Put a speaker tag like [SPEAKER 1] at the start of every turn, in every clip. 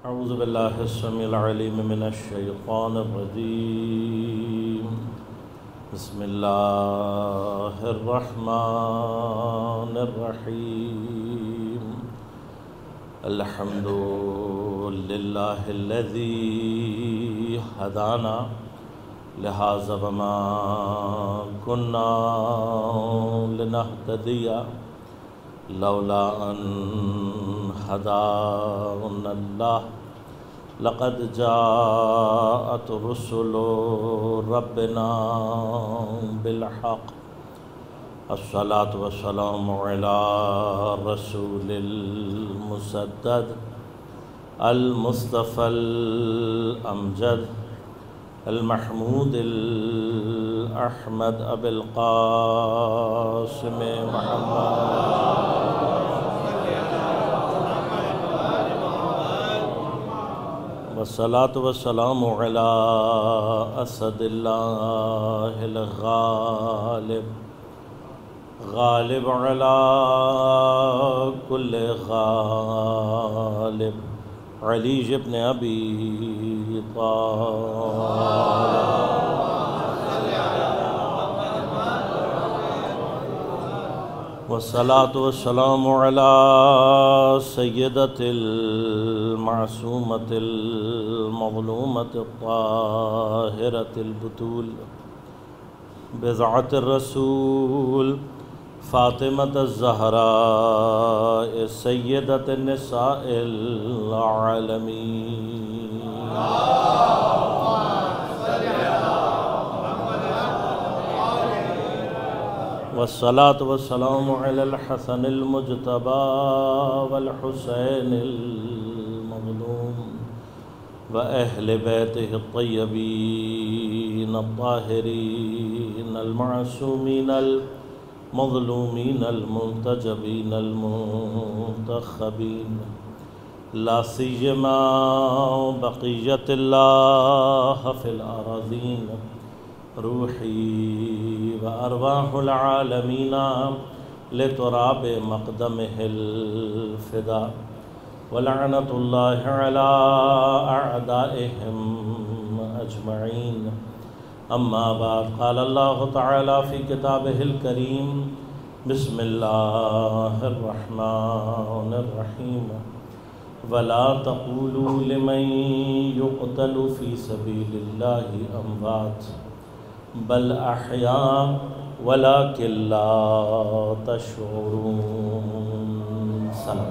[SPEAKER 1] اعوذ باللہ السمیع العلیم من الشیطان الرجیم بسم اللہ الرحمن الرحیم الحمد للہ الذی ہدانا لہذا وما كنا لنهتدی لولا ان هدانا اللہ لقد جاءت رسل ربنا بالحق الصلاة والسلام على رسول المسدد المصطفى الأمجد المحمود الأحمد أبي القاسم محمد والصلاة والسلام على أسد الله الغالب غالب على كل غالب علي بن أبي طالب والصلاة والسلام على سيدة المعصومة المظلومة الطاهرة البتول بضعة الرسول فاطمة الزهراء سيدة النساء العالمين والصلاة والسلام على الحسن المجتبى والحسين المظلوم وأهل بيته الطيبين الطاهرين المعصومين المظلومين المنتجبين المنتخبين لا سيما بقية الله في الأراضين روحي وأرواح العالمين لتراب مقدمه الفداء ولعنة الله على أعدائهم أجمعين أما بعد قال الله تعالى في كتابه الكريم بسم الله الرحمن الرحيم ولا تقولوا لمن يقتل في سبيل الله أموات بل احیاء ولکن لا تشعرون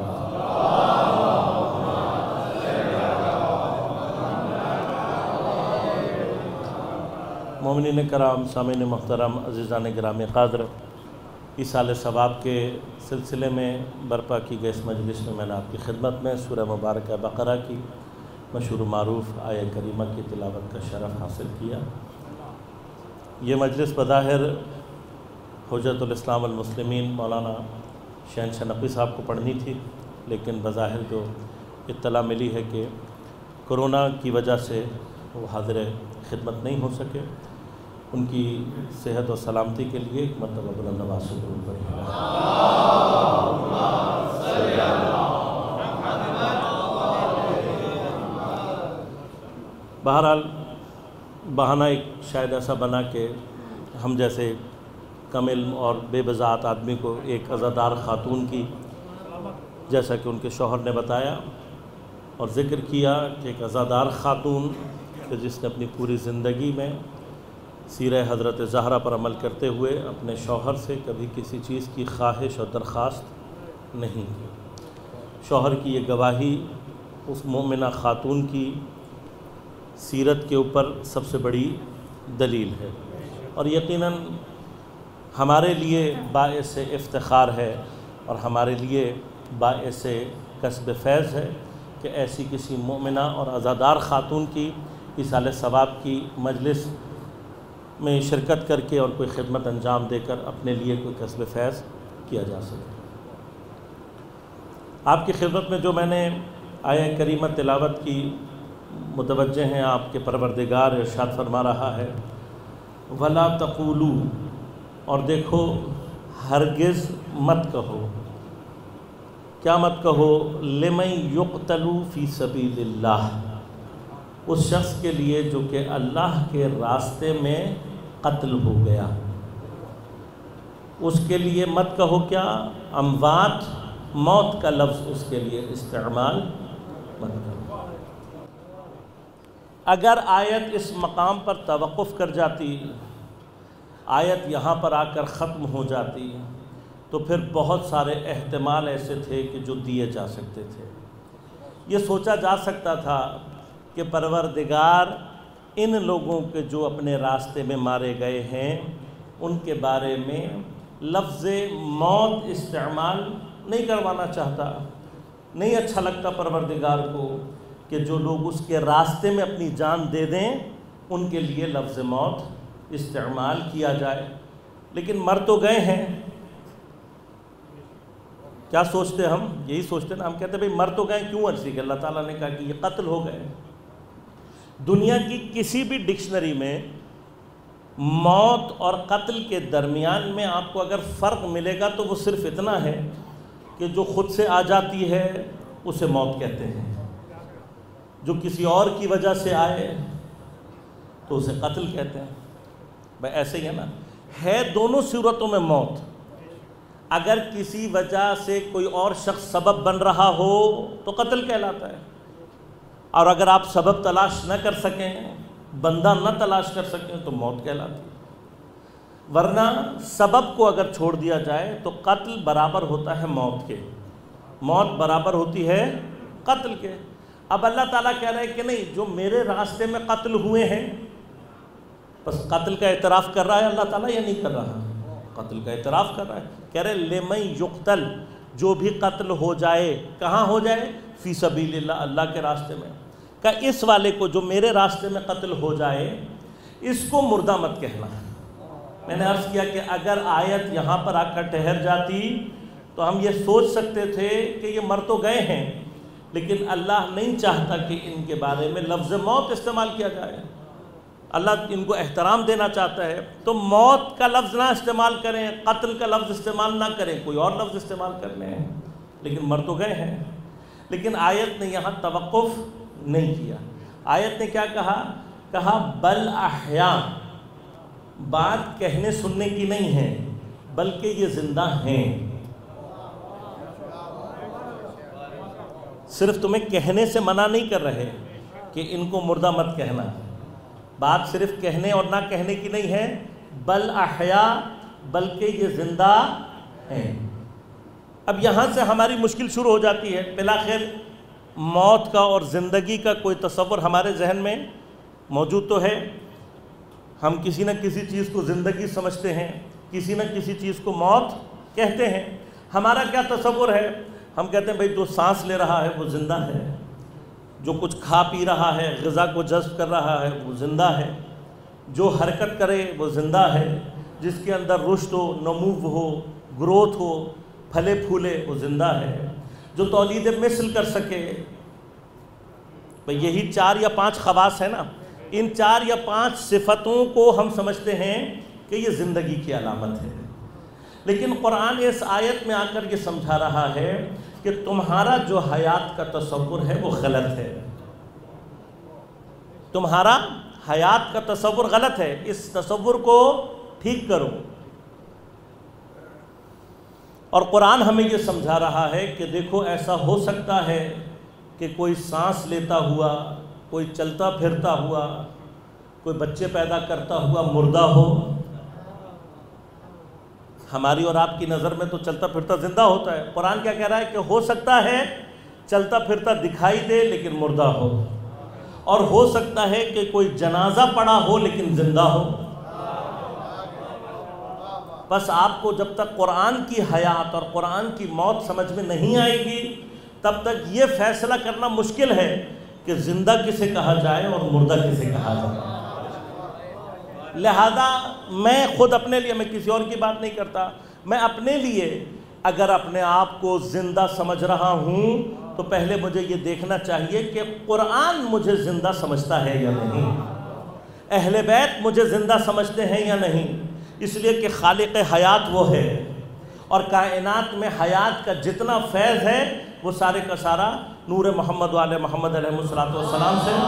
[SPEAKER 1] مومنین کرام، سامعین محترم، عزیزان گرامی قدر، ایصال ثواب کے سلسلے میں برپا کی گئی اس مجلس میں نے آپ کی خدمت میں سورہ مبارکہ بقرہ کی مشہور و معروف آیہ کریمہ کی تلاوت کا شرف حاصل کیا۔ یہ مجلس بظاہر حجت الاسلام والمسلمین مولانا شہنشاہ نقوی صاحب کو پڑھنی تھی، لیکن بظاہر جو اطلاع ملی ہے کہ کرونا کی وجہ سے وہ حاضر خدمت نہیں ہو سکے، ان کی صحت و سلامتی کے لیے ایک مرتبہ بلند آواز سے درود پڑھیں۔ بہرحال بہانہ ایک شاید ایسا بنا کہ ہم جیسے کم علم اور بے بضاعت آدمی کو ایک عزادار خاتون کی، جیسا کہ ان کے شوہر نے بتایا اور ذکر کیا کہ ایک عزادار خاتون کہ جس نے اپنی پوری زندگی میں سیرہ حضرت زہرا پر عمل کرتے ہوئے اپنے شوہر سے کبھی کسی چیز کی خواہش اور درخواست نہیں کی۔ شوہر کی یہ گواہی اس مومنہ خاتون کی سیرت کے اوپر سب سے بڑی دلیل ہے، اور یقیناً ہمارے لیے باعث افتخار ہے اور ہمارے لیے باعث کسب فیض ہے کہ ایسی کسی مومنہ اور عزادار خاتون کی ایصال ثواب کی مجلس میں شرکت کر کے اور کوئی خدمت انجام دے کر اپنے لیے کوئی کسب فیض کیا جا سکے۔ آپ کی خدمت میں جو میں نے آیہ کریمہ تلاوت کی متوجہ ہیں، آپ کے پروردگار ارشاد فرما رہا ہے وَلَا تَقُولُوا، اور دیکھو ہرگز مت کہو۔ کیا مت کہو لمن یقتل فی سبیل اللہ، اس شخص کے لیے جو کہ اللہ کے راستے میں قتل ہو گیا، اس کے لیے مت کہو کیا اموات، موت کا لفظ اس کے لیے استعمال مت کرو۔ اگر آیت اس مقام پر توقف کر جاتی، آیت یہاں پر آ کر ختم ہو جاتی، تو پھر بہت سارے احتمال ایسے تھے کہ جو دیے جا سکتے تھے۔ یہ سوچا جا سکتا تھا کہ پروردگار ان لوگوں کے جو اپنے راستے میں مارے گئے ہیں ان کے بارے میں لفظ موت استعمال نہیں کروانا چاہتا، نہیں اچھا لگتا پروردگار کو کہ جو لوگ اس کے راستے میں اپنی جان دے دیں ان کے لیے لفظ موت استعمال کیا جائے، لیکن مر تو گئے ہیں۔ کیا سوچتے ہم؟ یہی سوچتے نا، ہم کہتے ہیں بھئی مر تو گئے، کیوں عرضی کہ اللہ تعالیٰ نے کہا کہ یہ قتل ہو گئے۔ دنیا کی کسی بھی ڈکشنری میں موت اور قتل کے درمیان میں آپ کو اگر فرق ملے گا تو وہ صرف اتنا ہے کہ جو خود سے آ جاتی ہے اسے موت کہتے ہیں، جو کسی اور کی وجہ سے آئے تو اسے قتل کہتے ہیں۔ بھئی ایسے ہی ہے نا، ہے دونوں صورتوں میں موت۔ اگر کسی وجہ سے کوئی اور شخص سبب بن رہا ہو تو قتل کہلاتا ہے، اور اگر آپ سبب تلاش نہ کر سکیں، بندہ نہ تلاش کر سکیں تو موت کہلاتی ہے۔ ورنہ سبب کو اگر چھوڑ دیا جائے تو قتل برابر ہوتا ہے موت کے، موت برابر ہوتی ہے قتل کے۔ اب اللہ تعالیٰ کہہ رہے ہیں کہ نہیں، جو میرے راستے میں قتل ہوئے ہیں، بس قتل کا اعتراف کر رہا ہے اللہ تعالیٰ یا نہیں کر رہا؟ قتل کا اعتراف کر رہا ہے، کہہ رہے لمن یقتل، جو بھی قتل ہو جائے، کہاں ہو جائے؟ فی سبیل اللہ، اللہ کے راستے میں۔ کہ اس والے کو جو میرے راستے میں قتل ہو جائے اس کو مردہ مت کہنا۔ میں نے عرض کیا کہ اگر آیت یہاں پر آ کر ٹھہر جاتی تو ہم یہ سوچ سکتے تھے کہ یہ مر تو گئے ہیں، لیکن اللہ نہیں چاہتا کہ ان کے بارے میں لفظ موت استعمال کیا جائے۔ اللہ ان کو احترام دینا چاہتا ہے، تو موت کا لفظ نہ استعمال کریں، قتل کا لفظ استعمال نہ کریں، کوئی اور لفظ استعمال کرنے ہیں، لیکن مر تو گئے ہیں۔ لیکن آیت نے یہاں توقف نہیں کیا۔ آیت نے کیا کہا؟ کہا بل احیا، بات کہنے سننے کی نہیں ہے بلکہ یہ زندہ ہیں۔ صرف تمہیں کہنے سے منع نہیں کر رہے کہ ان کو مردہ مت کہنا، بات صرف کہنے اور نہ کہنے کی نہیں ہے، بل احیا، بلکہ یہ زندہ ہیں۔ اب یہاں سے ہماری مشکل شروع ہو جاتی ہے۔ بالآخر موت کا اور زندگی کا کوئی تصور ہمارے ذہن میں موجود تو ہے، ہم کسی نہ کسی چیز کو زندگی سمجھتے ہیں، کسی نہ کسی چیز کو موت کہتے ہیں۔ ہمارا کیا تصور ہے؟ ہم کہتے ہیں بھئی جو سانس لے رہا ہے وہ زندہ ہے، جو کچھ کھا پی رہا ہے، غذا کو جذب کر رہا ہے وہ زندہ ہے، جو حرکت کرے وہ زندہ ہے، جس کے اندر رشد ہو، نمو ہو، گروتھ ہو، پھلے پھولے وہ زندہ ہے، جو تولید مثل کر سکے۔ بھئی یہی 4 یا 5 خواص ہیں نا، ان 4 یا 5 صفتوں کو ہم سمجھتے ہیں کہ یہ زندگی کی علامت ہے۔ لیکن قرآن اس آیت میں آ کر یہ سمجھا رہا ہے کہ تمہارا جو حیات کا تصور ہے وہ غلط ہے، تمہارا حیات کا تصور غلط ہے، اس تصور کو ٹھیک کرو۔ اور قرآن ہمیں یہ سمجھا رہا ہے کہ دیکھو ایسا ہو سکتا ہے کہ کوئی سانس لیتا ہوا، کوئی چلتا پھرتا ہوا، کوئی بچے پیدا کرتا ہوا مردہ ہو۔ ہماری اور آپ کی نظر میں تو چلتا پھرتا زندہ ہوتا ہے، قرآن کیا کہہ رہا ہے کہ ہو سکتا ہے چلتا پھرتا دکھائی دے لیکن مردہ ہو، اور ہو سکتا ہے کہ کوئی جنازہ پڑا ہو لیکن زندہ ہو۔ بس آپ کو جب تک قرآن کی حیات اور قرآن کی موت سمجھ میں نہیں آئے گی تب تک یہ فیصلہ کرنا مشکل ہے کہ زندہ کسے کہا جائے اور مردہ کسے کہا جائے۔ لہذا میں خود اپنے لیے، میں کسی اور کی بات نہیں کرتا، میں اپنے لیے اگر اپنے آپ کو زندہ سمجھ رہا ہوں تو پہلے مجھے یہ دیکھنا چاہیے کہ قرآن مجھے زندہ سمجھتا ہے یا نہیں، اہل بیت مجھے زندہ سمجھتے ہیں یا نہیں، اس لیے کہ خالق حیات وہ ہے، اور کائنات میں حیات کا جتنا فیض ہے وہ سارے کا سارا نور محمد والے محمد علیہ الصلوۃ والسلام سے،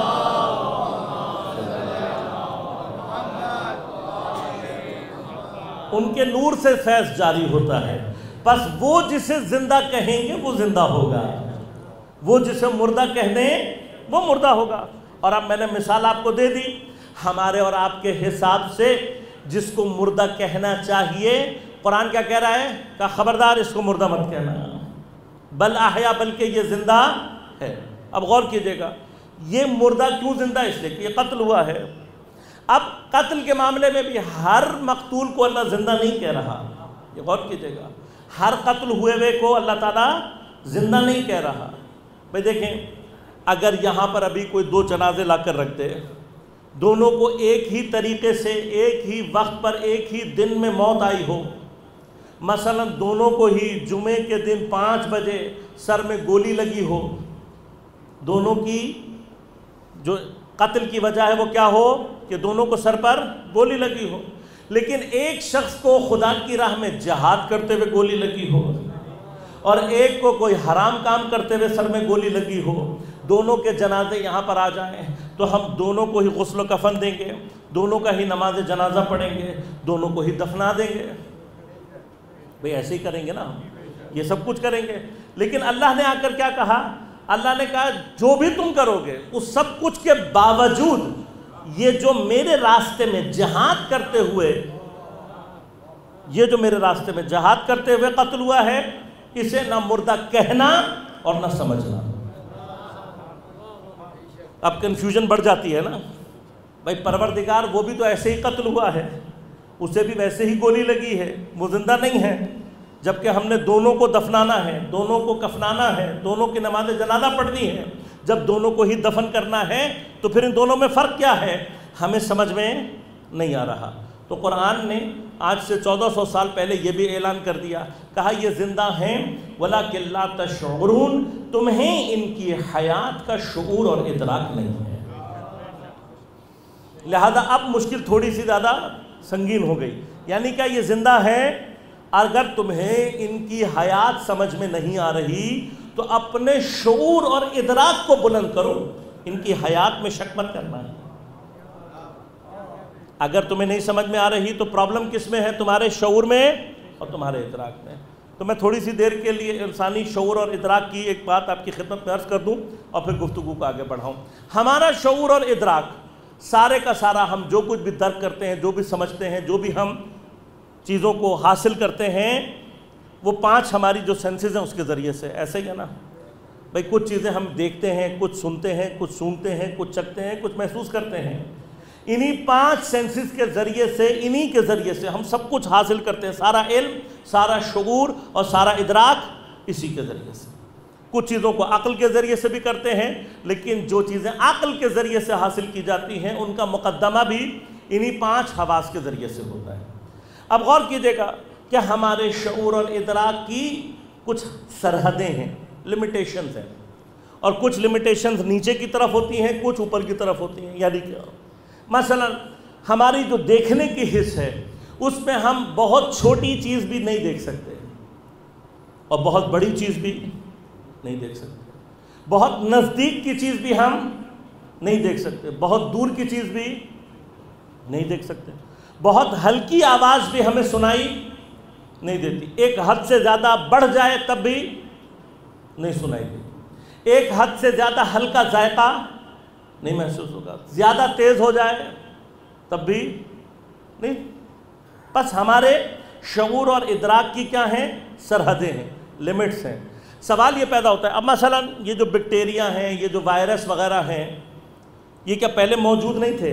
[SPEAKER 1] ان کے نور سے فیض جاری ہوتا ہے۔ بس وہ جسے زندہ کہیں گے وہ زندہ ہوگا، وہ جسے مردہ کہہ دیں وہ مردہ ہوگا۔ اور اب میں نے مثال آپ کو دے دی، ہمارے اور آپ کے حساب سے جس کو مردہ کہنا چاہیے، قرآن کیا کہہ رہا ہے کہ خبردار اس کو مردہ مت کہنا، بل احیا، بلکہ یہ زندہ ہے۔ اب غور کیجئے گا، یہ مردہ کیوں زندہ؟ اس لیے کہ یہ قتل ہوا ہے۔ اب قتل کے معاملے میں بھی ہر مقتول کو اللہ زندہ نہیں کہہ رہا، یہ غور کیجئے گا، ہر قتل ہوئے کو اللہ تعالیٰ زندہ نہیں کہہ رہا۔ بھئی دیکھیں، اگر یہاں پر ابھی کوئی دو جنازے لا کر رکھ دے، دونوں کو ایک ہی طریقے سے ایک ہی وقت پر ایک ہی دن میں موت آئی ہو، مثلا دونوں کو ہی جمعے کے دن 5 بجے سر میں گولی لگی ہو، دونوں کی جو قتل کی وجہ ہے وہ کیا ہو کہ دونوں کو سر پر گولی لگی ہو، لیکن ایک شخص کو خدا کی راہ میں جہاد کرتے ہوئے گولی لگی ہو اور ایک کو کوئی حرام کام کرتے ہوئے سر میں گولی لگی ہو، دونوں کے جنازے یہاں پر آ جائیں تو ہم دونوں کو ہی غسل و کفن دیں گے، دونوں کا ہی نماز جنازہ پڑھیں گے، دونوں کو ہی دفنا دیں گے۔ بھئی ایسے ہی کریں گے نا، یہ سب کچھ کریں گے۔ لیکن اللہ نے آ کر کیا کہا؟ اللہ نے کہا جو بھی تم کرو گے اس سب کچھ کے باوجود یہ جو میرے راستے میں جہاد کرتے ہوئے، یہ جو میرے راستے میں جہاد کرتے ہوئے قتل ہوا ہے، اسے نہ مردہ کہنا اور نہ سمجھنا۔ اب کنفیوژن بڑھ جاتی ہے نا، بھائی پروردگار وہ بھی تو ایسے ہی قتل ہوا ہے، اسے بھی ویسے ہی گولی لگی ہے، وہ زندہ نہیں ہے، جبکہ ہم نے دونوں کو دفنانا ہے، دونوں کو کفنانا ہے، دونوں کی نماز جنازہ پڑھنی ہے۔ جب دونوں کو ہی دفن کرنا ہے تو پھر ان دونوں میں فرق کیا ہے؟ ہمیں سمجھ میں نہیں آ رہا۔ تو قرآن نے آج سے 1400 سال پہلے یہ بھی اعلان کر دیا، کہا یہ زندہ ہیں وَلَكِنْ لَا تَشْعُرُونَ، تمہیں ان کی حیات کا شعور اور ادراک نہیں ہے۔ لہذا اب مشکل تھوڑی سی زیادہ سنگین ہو گئی، یعنی کہ یہ زندہ ہے، اگر تمہیں ان کی حیات سمجھ میں نہیں آ رہی تو اپنے شعور اور ادراک کو بلند کرو، ان کی حیات میں شک مت کرنا ہے۔ اگر تمہیں نہیں سمجھ میں آ رہی تو پرابلم کس میں ہے؟ تمہارے شعور میں اور تمہارے ادراک میں۔ تو میں تھوڑی سی دیر کے لیے انسانی شعور اور ادراک کی ایک بات آپ کی خدمت میں عرض کر دوں اور پھر گفتگو کو آگے بڑھاؤں۔ ہمارا شعور اور ادراک سارے کا سارا، ہم جو کچھ بھی درک کرتے ہیں، جو بھی سمجھتے ہیں، جو بھی ہم چیزوں کو حاصل کرتے ہیں، وہ 5 ہماری جو سینسز ہیں اس کے ذریعے سے، ایسے ہی ہے نا بھئی؟ کچھ چیزیں ہم دیکھتے ہیں، کچھ سنتے ہیں، کچھ سونگتے ہیں، کچھ چکھتے ہیں، کچھ محسوس کرتے ہیں۔ انہی 5 سینسز کے ذریعے سے، انہی کے ذریعے سے ہم سب کچھ حاصل کرتے ہیں، سارا علم، سارا شعور اور سارا ادراک اسی کے ذریعے سے۔ کچھ چیزوں کو عقل کے ذریعے سے بھی کرتے ہیں، لیکن جو چیزیں عقل کے ذریعے سے حاصل کی جاتی ہیں ان کا مقدمہ بھی انہی 5 حواس کے ذریعے سے ہوتا ہے۔ اب غور کیجئے گا کہ ہمارے شعور اور ادراک کی کچھ سرحدیں ہیں، لمیٹیشنز ہیں، اور کچھ لمیٹیشنز نیچے کی طرف ہوتی ہیں، کچھ اوپر کی طرف ہوتی ہیں۔ یعنی کہ مثلا ہماری جو دیکھنے کی حس ہے اس میں ہم بہت چھوٹی چیز بھی نہیں دیکھ سکتے اور بہت بڑی چیز بھی نہیں دیکھ سکتے، بہت نزدیک کی چیز بھی ہم نہیں دیکھ سکتے، بہت دور کی چیز بھی نہیں دیکھ سکتے، بہت ہلکی آواز بھی ہمیں سنائی نہیں دیتی، ایک حد سے زیادہ بڑھ جائے تب بھی نہیں سنائی دیتی، ایک حد سے زیادہ ہلکا ذائقہ نہیں محسوس ہوگا، زیادہ تیز ہو جائے تب بھی نہیں۔ بس ہمارے شعور اور ادراک کی کیا ہیں؟ سرحدیں ہیں، لمٹس ہیں۔ سوال یہ پیدا ہوتا ہے، اب مثلا یہ جو بیکٹیریا ہیں، یہ جو وائرس وغیرہ ہیں، یہ کیا پہلے موجود نہیں تھے؟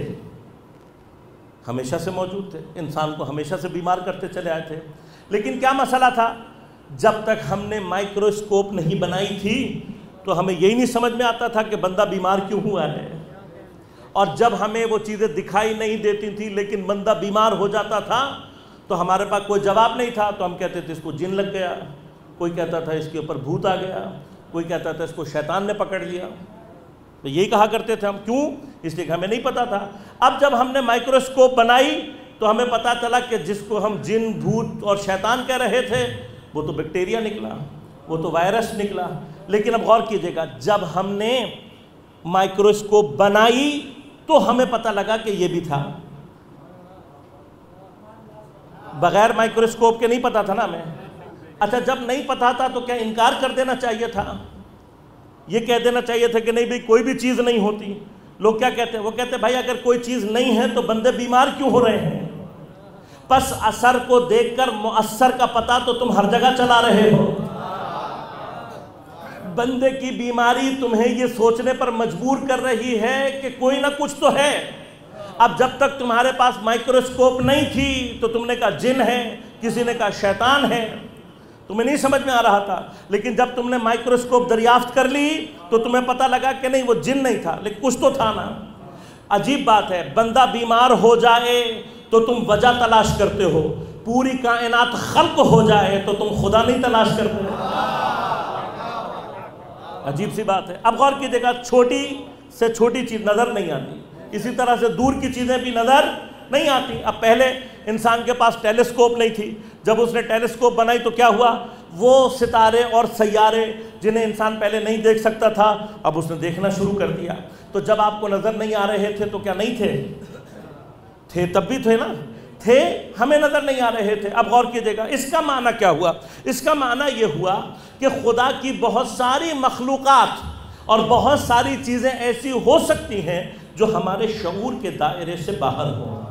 [SPEAKER 1] ہمیشہ سے موجود تھے، انسان کو ہمیشہ سے بیمار کرتے چلے آئے تھے، لیکن کیا مسئلہ تھا؟ جب تک ہم نے مائکروسکوپ نہیں بنائی تھی تو ہمیں یہی نہیں سمجھ میں آتا تھا کہ بندہ بیمار کیوں ہوا ہے، اور جب ہمیں وہ چیزیں دکھائی نہیں دیتی تھی لیکن بندہ بیمار ہو جاتا تھا تو ہمارے پاس کوئی جواب نہیں تھا، تو ہم کہتے تھے اس کو جن لگ گیا، کوئی کہتا تھا اس کے اوپر بھوت آ گیا، کوئی کہتا تھا اس کو شیطان نے پکڑ لیا، تو یہی کہا کرتے تھے ہم۔ کیوں؟ اس لیے کہ ہمیں نہیں پتا تھا۔ اب جب ہم نے مائکروسکوپ بنائی تو ہمیں پتا چلا کہ جس کو ہم جن، بھوت اور شیطان کہہ رہے تھے وہ تو بیکٹیریا نکلا، وہ تو وائرس نکلا. لیکن اب غور کیجئے گا، جب ہم نے مائکروسکوپ بنائی تو ہمیں پتہ لگا کہ یہ بھی تھا. بغیر مائکروسکوپ کے نہیں پتا تھا نا ہمیں. اچھا جب نہیں پتا تھا تو کیا انکار کر دینا چاہیے تھا؟ یہ کہہ دینا چاہیے تھا کہ نہیں بھئی کوئی بھی چیز نہیں ہوتی. لوگ کیا کہتے ہیں؟ وہ کہتے ہیں بھائی اگر کوئی چیز نہیں ہے تو بندے بیمار کیوں ہو رہے ہیں؟ پس اثر کو دیکھ کر مؤثر کا پتہ تو تم ہر جگہ چلا رہے ہو. بندے کی بیماری تمہیں یہ سوچنے پر مجبور کر رہی ہے کہ کوئی نہ کچھ تو ہے. اب جب تک تمہارے پاس مائکروسکوپ نہیں تھی تو تم نے کہا جن ہے، کسی نے کہا شیطان ہے، تمہیں نہیں سمجھ میں آ رہا تھا. لیکن جب تم نے مائکروسکوپ دریافت کر لی تو تمہیں پتہ لگا کہ نہیں وہ جن نہیں تھا لیکن کچھ تو تھا نا. عجیب بات ہے، بندہ بیمار ہو جائے تو تم وجہ تلاش کرتے ہو، پوری کائنات خلق ہو جائے تو تم خدا نہیں تلاش کرتے ہو. عجیب سی بات ہے. اب غور کیجئے گا، چھوٹی سے چھوٹی چیز نظر نہیں آتی، اسی طرح سے دور کی چیزیں بھی نظر نہیں آتی. اب پہلے انسان کے پاس ٹیلیسکوپ نہیں تھی، جب اس نے ٹیلیسکوپ بنائی تو کیا ہوا؟ وہ ستارے اور سیارے جنہیں انسان پہلے نہیں دیکھ سکتا تھا اب اس نے دیکھنا شروع کر دیا. تو جب آپ کو نظر نہیں آ رہے تھے تو کیا نہیں تھے؟ تھے، تب بھی تھے نا، تھے، ہمیں نظر نہیں آ رہے تھے. اب غور کیجئے گا اس کا معنی کیا ہوا؟ اس کا معنی یہ ہوا کہ خدا کی بہت ساری مخلوقات اور بہت ساری چیزیں ایسی ہو سکتی ہیں جو ہمارے شعور کے دائرے سے باہر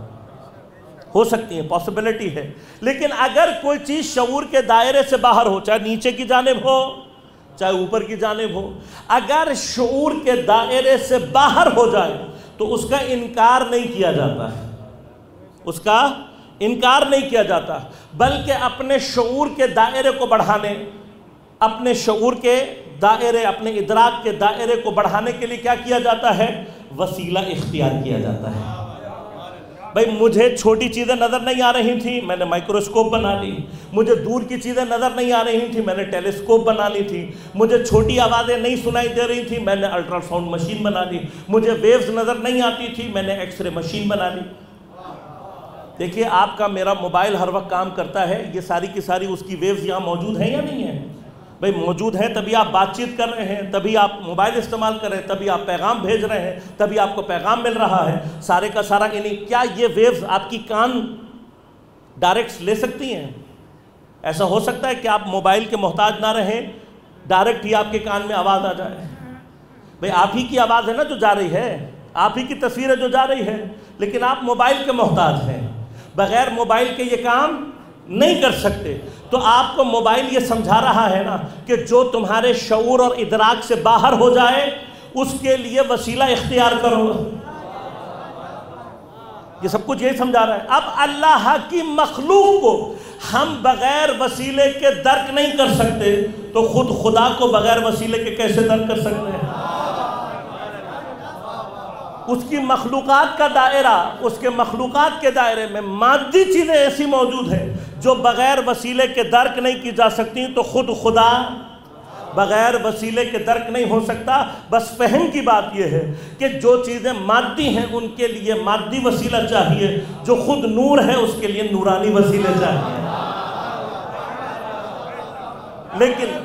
[SPEAKER 1] ہو سکتی ہیں، پاسبلٹی ہے. لیکن اگر کوئی چیز شعور کے دائرے سے باہر ہو، چاہے نیچے کی جانب ہو چاہے اوپر کی جانب ہو، اگر شعور کے دائرے سے باہر ہو جائے تو اس کا انکار نہیں کیا جاتا ہے، اس کا انکار نہیں کیا جاتا، بلکہ اپنے شعور کے دائرے کو بڑھانے، اپنے شعور کے دائرے، اپنے ادراک کے دائرے کو بڑھانے کے لیے کیا کیا جاتا ہے؟ وسیلہ اختیار کیا جاتا ہے. بھئی مجھے چھوٹی چیزیں نظر نہیں آ رہی تھیں، میں نے مائکروسکوپ بنا لی. مجھے دور کی چیزیں نظر نہیں آ رہی تھیں، میں نے ٹیلیسکوپ بنا لی تھی. مجھے چھوٹی آوازیں نہیں سنائی دے رہی تھیں، میں نے الٹرا ساؤنڈ مشین بنا لی. مجھے ویوز نظر نہیں آتی تھی، میں نے ایکس رے مشین بنا لی. دیکھیے آپ کا میرا موبائل ہر وقت کام کرتا ہے، یہ ساری کی ساری اس کی ویوز یہاں موجود ہیں یا نہیں ہیں؟ بھئی موجود ہیں تبھی آپ بات چیت کر رہے ہیں، تبھی آپ موبائل استعمال کر رہے ہیں، تبھی آپ پیغام بھیج رہے ہیں، تبھی آپ کو پیغام مل رہا ہے. سارے کا سارا کیا یہ ویوز آپ کی کان ڈائریکٹ لے سکتی ہیں؟ ایسا ہو سکتا ہے کہ آپ موبائل کے محتاج نہ رہیں، ڈائریکٹ ہی آپ کے کان میں آواز آ جائے؟ بھئی آپ ہی کی آواز ہے نا جو جا رہی ہے، آپ ہی کی تصویر ہے جو جا رہی ہے، لیکن آپ موبائل کے محتاج ہیں، بغیر موبائل کے یہ کام نہیں کر سکتے. تو آپ کو موبائل یہ سمجھا رہا ہے نا کہ جو تمہارے شعور اور ادراک سے باہر ہو جائے اس کے لیے وسیلہ اختیار کرو. یہ سب کچھ یہی سمجھا رہا ہے. اب اللہ کی مخلوق کو ہم بغیر وسیلے کے درک نہیں کر سکتے تو خود خدا کو بغیر وسیلے کے کیسے درک کر سکتے ہیں؟ اس کی مخلوقات کا دائرہ، اس کے مخلوقات کے دائرے میں مادی چیزیں ایسی موجود ہیں جو بغیر وسیلے کے درک نہیں کی جا سکتی، تو خود خدا بغیر وسیلے کے درک نہیں ہو سکتا. بس فہم کی بات یہ ہے کہ جو چیزیں مادی ہیں ان کے لیے مادی وسیلہ چاہیے، جو خود نور ہے اس کے لیے نورانی وسیلے چاہیے. لیکن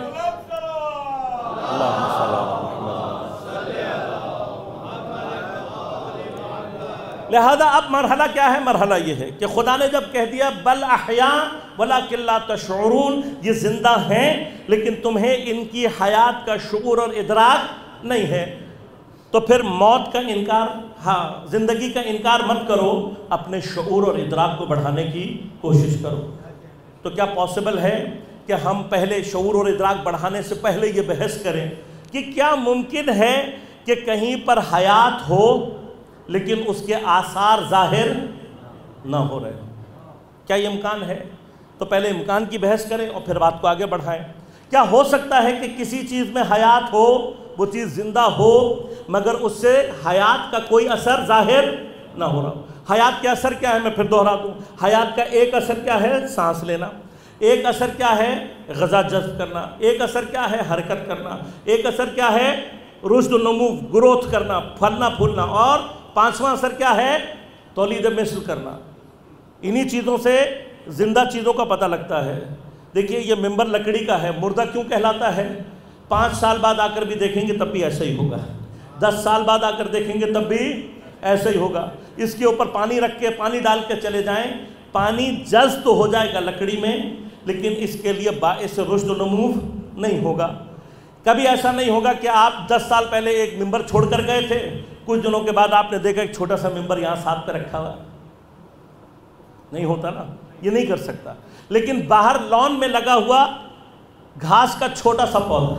[SPEAKER 1] لہذا اب مرحلہ کیا ہے؟ مرحلہ یہ ہے کہ خدا نے جب کہہ دیا بل احیاء ولکن لا تشعرون، یہ زندہ ہیں لیکن تمہیں ان کی حیات کا شعور اور ادراک نہیں ہے، تو پھر موت کا انکار، ہاں زندگی کا انکار مت کرو، اپنے شعور اور ادراک کو بڑھانے کی کوشش کرو. تو کیا پاسبل ہے کہ ہم پہلے شعور اور ادراک بڑھانے سے پہلے یہ بحث کریں کہ کیا ممکن ہے کہ کہیں پر حیات ہو لیکن اس کے آثار ظاہر نہ ہو رہے؟ کیا یہ امکان ہے؟ تو پہلے امکان کی بحث کریں اور پھر بات کو آگے بڑھائیں. کیا ہو سکتا ہے کہ کسی چیز میں حیات ہو، وہ چیز زندہ ہو، مگر اس سے حیات کا کوئی اثر ظاہر نہ ہو رہا؟ حیات کا اثر کیا ہے؟ میں پھر دوہرا دوں. حیات کا ایک اثر کیا ہے؟ سانس لینا. ایک اثر کیا ہے؟ غذا جذب کرنا. ایک اثر کیا ہے؟ حرکت کرنا. ایک اثر کیا ہے؟ رشد و نمو، گروتھ کرنا، پھلنا پھولنا. اور پانچواں اثر کیا ہے؟ تولید مثل کرنا. انہی چیزوں سے زندہ چیزوں کا پتہ لگتا ہے. دیکھیے یہ ممبر لکڑی کا ہے، مردہ کیوں کہلاتا ہے؟ 5 سال بعد آ کر بھی دیکھیں گے تب بھی ایسا ہی ہوگا، 10 سال بعد آ کر دیکھیں گے تب بھی ایسا ہی ہوگا۔ اس کے اوپر پانی رکھ کے، پانی ڈال کے چلے جائیں، پانی جذب تو ہو جائے گا لکڑی میں، لیکن اس کے لیے باعث رشد و نمو نہیں ہوگا۔ کبھی ایسا نہیں ہوگا کہ آپ 10 سال پہلے ایک ممبر چھوڑ کر گئے تھے، کچھ دنوں کے بعد آپ نے دیکھا ایک چھوٹا سا ممبر یہاں ساتھ پہ رکھا ہوا، نہیں ہوتا نا، یہ نہیں کر سکتا۔ لیکن باہر لان میں لگا ہوا گھاس کا چھوٹا سا پودا،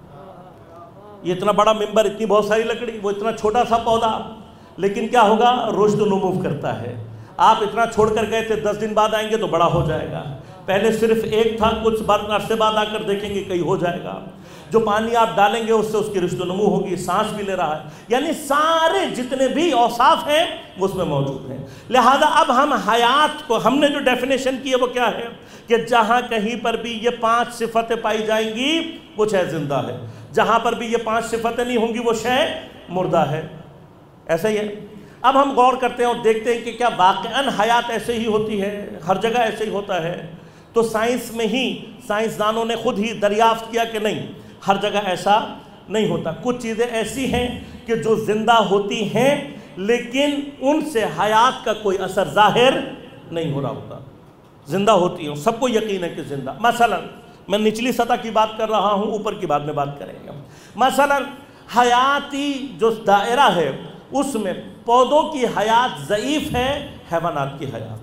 [SPEAKER 1] یہ اتنا بڑا ممبر، اتنی بہت ساری لکڑی، وہ اتنا چھوٹا سا پودا، لیکن کیا ہوگا؟ رشد و نمو کرتا ہے۔ آپ اتنا چھوڑ کر گئے تھے، 10 دن بعد آئیں گے تو بڑا ہو جائے گا، پہلے صرف ایک تھا، کچھ عرصے بعد آ کر دیکھیں گے کئی ہو جائے گا۔ جو پانی آپ ڈالیں گے اس سے اس کی رشد و نمو ہوگی، سانس بھی لے رہا ہے، یعنی سارے جتنے بھی اوصاف ہیں وہ اس میں موجود ہیں۔ لہذا اب ہم حیات کو، ہم نے جو ڈیفینیشن کی ہے وہ کیا ہے کہ جہاں کہیں پر بھی یہ 5 صفتیں پائی جائیں گی وہ شے زندہ ہے، جہاں پر بھی یہ 5 صفتیں نہیں ہوں گی وہ شے مردہ ہے۔ ایسا ہی ہے۔ اب ہم غور کرتے ہیں اور دیکھتے ہیں کہ کیا واقعاً حیات ایسے ہی ہوتی ہے، ہر جگہ ایسے ہی ہوتا ہے؟ تو سائنس میں ہی سائنسدانوں نے خود ہی دریافت کیا کہ نہیں، ہر جگہ ایسا نہیں ہوتا۔ کچھ چیزیں ایسی ہیں کہ جو زندہ ہوتی ہیں لیکن ان سے حیات کا کوئی اثر ظاہر نہیں ہو رہا ہوتا، زندہ ہوتی ہیں، سب کو یقین ہے کہ زندہ۔ مثلا میں نچلی سطح کی بات کر رہا ہوں، اوپر کی بعد میں بات کریں گے۔ مثلا حیاتی جو دائرہ ہے اس میں پودوں کی حیات ضعیف ہے، حیوانات کی حیات،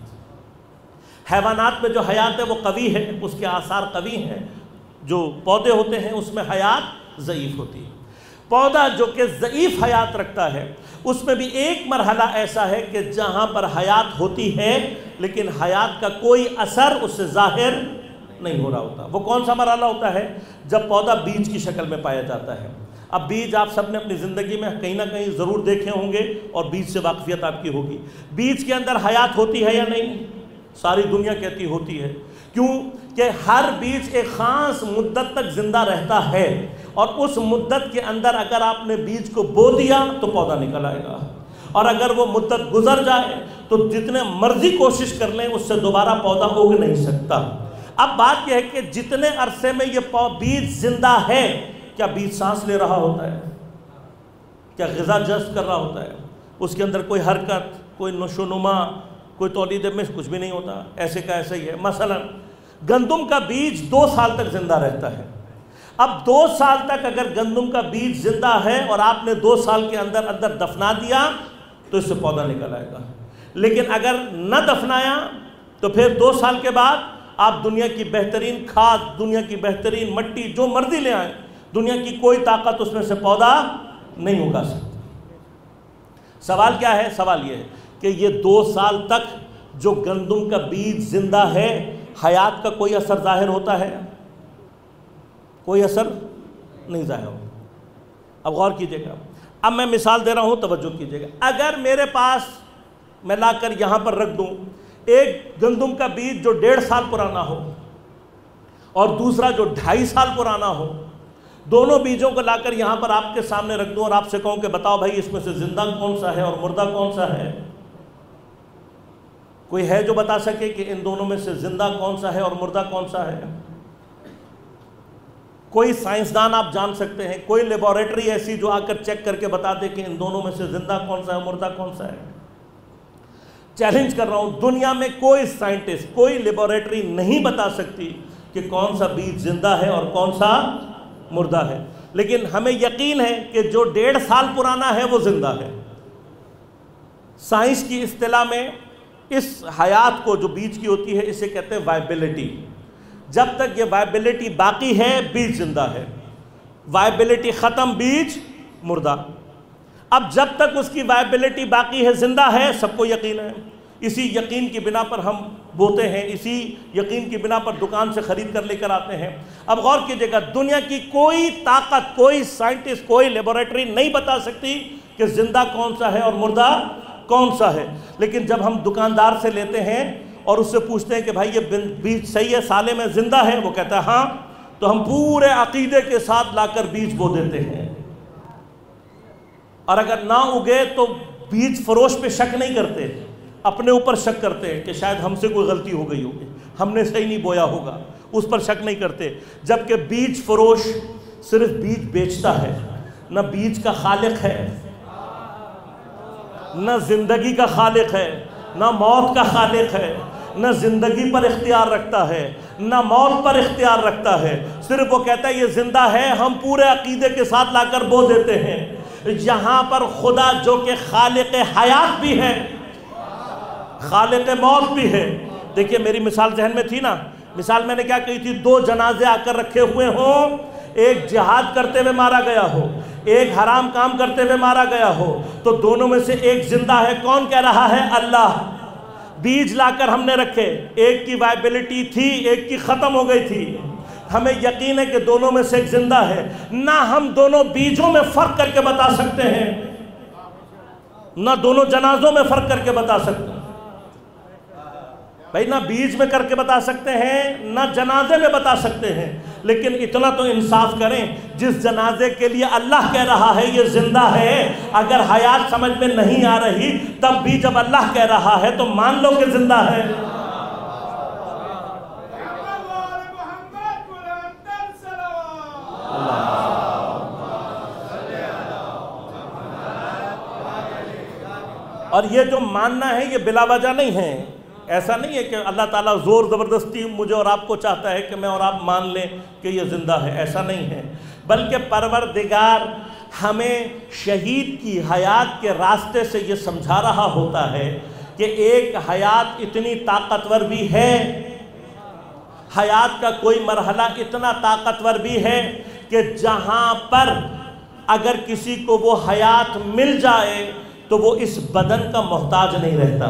[SPEAKER 1] حیوانات میں جو حیات ہے وہ قوی ہے، اس کے آثار قوی ہیں، جو پودے ہوتے ہیں اس میں حیات ضعیف ہوتی ہے۔ پودا جو کہ ضعیف حیات رکھتا ہے اس میں بھی ایک مرحلہ ایسا ہے کہ جہاں پر حیات ہوتی ہے لیکن حیات کا کوئی اثر اس سے ظاہر نہیں ہو رہا ہوتا۔ وہ کون سا مرحلہ ہوتا ہے؟ جب پودا بیج کی شکل میں پایا جاتا ہے۔ اب بیج آپ سب نے اپنی زندگی میں کہیں نہ کہیں ضرور دیکھے ہوں گے اور بیج سے واقفیت آپ کی ہوگی۔ بیج کے اندر حیات ہوتی ہے یا نہیں؟ ساری دنیا کہتی ہوتی ہے۔ کیوں کہ ہر بیج ایک خاص مدت تک زندہ رہتا ہے، اور اس مدت کے اندر اگر آپ نے بیج کو بو دیا تو پودا نکل آئے گا، اور اگر وہ مدت گزر جائے تو جتنے مرضی کوشش کر لیں اس سے دوبارہ پودا اگ نہیں سکتا۔ اب بات یہ ہے کہ جتنے عرصے میں یہ بیج زندہ ہے، کیا بیج سانس لے رہا ہوتا ہے؟ کیا غذا جذب کر رہا ہوتا ہے؟ اس کے اندر کوئی حرکت، کوئی نشو و نما، کوئی تولید میں کچھ بھی نہیں ہوتا، ایسے کا ایسا ہی ہے۔ مثلا گندم کا بیج 2 سال تک زندہ رہتا ہے۔ اب 2 سال تک اگر گندم کا بیج زندہ ہے اور آپ نے 2 سال کے اندر اندر دفنا دیا تو اس سے پودا نکل آئے گا، لیکن اگر نہ دفنایا تو پھر 2 سال کے بعد آپ دنیا کی بہترین کھاد، دنیا کی بہترین مٹی جو مرضی لے آئیں، دنیا کی کوئی طاقت اس میں سے پودا نہیں اگا سکتی۔ سوال کیا ہے؟ سوال یہ ہے کہ یہ 2 سال تک جو گندم کا بیج زندہ ہے، حیات کا کوئی اثر ظاہر ہوتا ہے؟ کوئی اثر نہیں ظاہر ہوتا۔ اب غور کیجئے گا، اب میں مثال دے رہا ہوں، توجہ کیجئے گا۔ اگر میرے پاس میں لا کر یہاں پر رکھ دوں ایک گندم کا بیج جو 1.5 سال پرانا ہو اور دوسرا جو 2.5 سال پرانا ہو، دونوں بیجوں کو لا کر یہاں پر آپ کے سامنے رکھ دوں اور آپ سے کہوں کہ بتاؤ بھائی اس میں سے زندہ کون سا ہے اور مردہ کون سا ہے؟ کوئی ہے جو بتا سکے کہ ان دونوں میں سے زندہ کون سا ہے اور مردہ کون سا ہے؟ کوئی سائنسدان آپ جان سکتے ہیں، کوئی لیبارٹری ایسی جو آ کر چیک کر کے بتا دے کہ ان دونوں میں سے زندہ کون سا ہے مردہ کون سا ہے؟ چیلنج کر رہا ہوں، دنیا میں کوئی سائنٹسٹ، کوئی لیبارٹری نہیں بتا سکتی کہ کون سا بیج زندہ ہے اور کون سا مردہ ہے، لیکن ہمیں یقین ہے کہ جو 1.5 سال پرانا ہے وہ زندہ ہے۔ سائنس کی اصطلاح میں اس حیات کو جو بیج کی ہوتی ہے اسے کہتے ہیں وائبلٹی۔ جب تک یہ وائبلٹی باقی ہے بیج زندہ ہے، وائبلٹی ختم بیج مردہ۔ اب جب تک اس کی وائبلٹی باقی ہے، زندہ ہے، سب کو یقین ہے، اسی یقین کی بنا پر ہم بوتے ہیں، اسی یقین کی بنا پر دکان سے خرید کر لے کر آتے ہیں۔ اب غور کیجئے گا، دنیا کی کوئی طاقت، کوئی سائنٹسٹ، کوئی لیبارٹری نہیں بتا سکتی کہ زندہ کون سا ہے اور مردہ کون سا ہے، لیکن جب ہم دکاندار سے لیتے ہیں اور اس سے پوچھتے ہیں کہ بھائی یہ بیج صحیح ہے، سالے میں زندہ ہے، وہ کہتا ہے ہاں، تو ہم پورے عقیدے کے ساتھ لا کر بیج بو دیتے ہیں، اور اگر نہ اگے تو بیج فروش پہ شک نہیں کرتے، اپنے اوپر شک کرتے ہیں کہ شاید ہم سے کوئی غلطی ہو گئی ہوگی، ہم نے صحیح نہیں بویا ہوگا، اس پر شک نہیں کرتے. جبکہ بیج فروش صرف بیج بیچتا ہے، نہ بیج کا خالق ہے، نہ زندگی کا خالق ہے، نہ موت کا خالق ہے، نہ زندگی پر اختیار رکھتا ہے، نہ موت پر اختیار رکھتا ہے. صرف وہ کہتا ہے یہ زندہ ہے، ہم پورے عقیدے کے ساتھ لا کر بو دیتے ہیں. یہاں پر خدا جو کہ خالق حیات بھی ہے، خالق موت بھی ہے. دیکھیے میری مثال ذہن میں تھی نا، مثال میں نے کیا کہی تھی؟ 2 جنازے آ کر رکھے ہوئے ہوں، ایک جہاد کرتے ہوئے مارا گیا ہو، ایک حرام کام کرتے ہوئے مارا گیا ہو، تو دونوں میں سے ایک زندہ ہے. کون کہہ رہا ہے؟ اللہ. بیج لا کر ہم نے رکھے، ایک کی وائبلٹی تھی، ایک کی ختم ہو گئی تھی. ہمیں یقین ہے کہ دونوں میں سے ایک زندہ ہے. نہ ہم دونوں بیجوں میں فرق کر کے بتا سکتے ہیں، نہ دونوں جنازوں میں فرق کر کے بتا سکتے ہیں. بھائی نہ بیج میں کر کے بتا سکتے ہیں، نہ جنازے میں بتا سکتے ہیں. لیکن اتنا تو انصاف کریں، جس جنازے کے لیے اللہ کہہ رہا ہے یہ زندہ ہے، اگر حیات سمجھ میں نہیں آ رہی تب بھی جب اللہ کہہ رہا ہے تو مان لو کہ زندہ ہے. اور یہ جو ماننا ہے یہ بلا وجہ نہیں ہے. ایسا نہیں ہے کہ اللہ تعالیٰ زور زبردستی مجھے اور آپ کو چاہتا ہے کہ میں اور آپ مان لیں کہ یہ زندہ ہے. ایسا نہیں ہے، بلکہ پروردگار ہمیں شہید کی حیات کے راستے سے یہ سمجھا رہا ہوتا ہے کہ ایک حیات اتنی طاقتور بھی ہے، حیات کا کوئی مرحلہ اتنا طاقتور بھی ہے کہ جہاں پر اگر کسی کو وہ حیات مل جائے تو وہ اس بدن کا محتاج نہیں رہتا،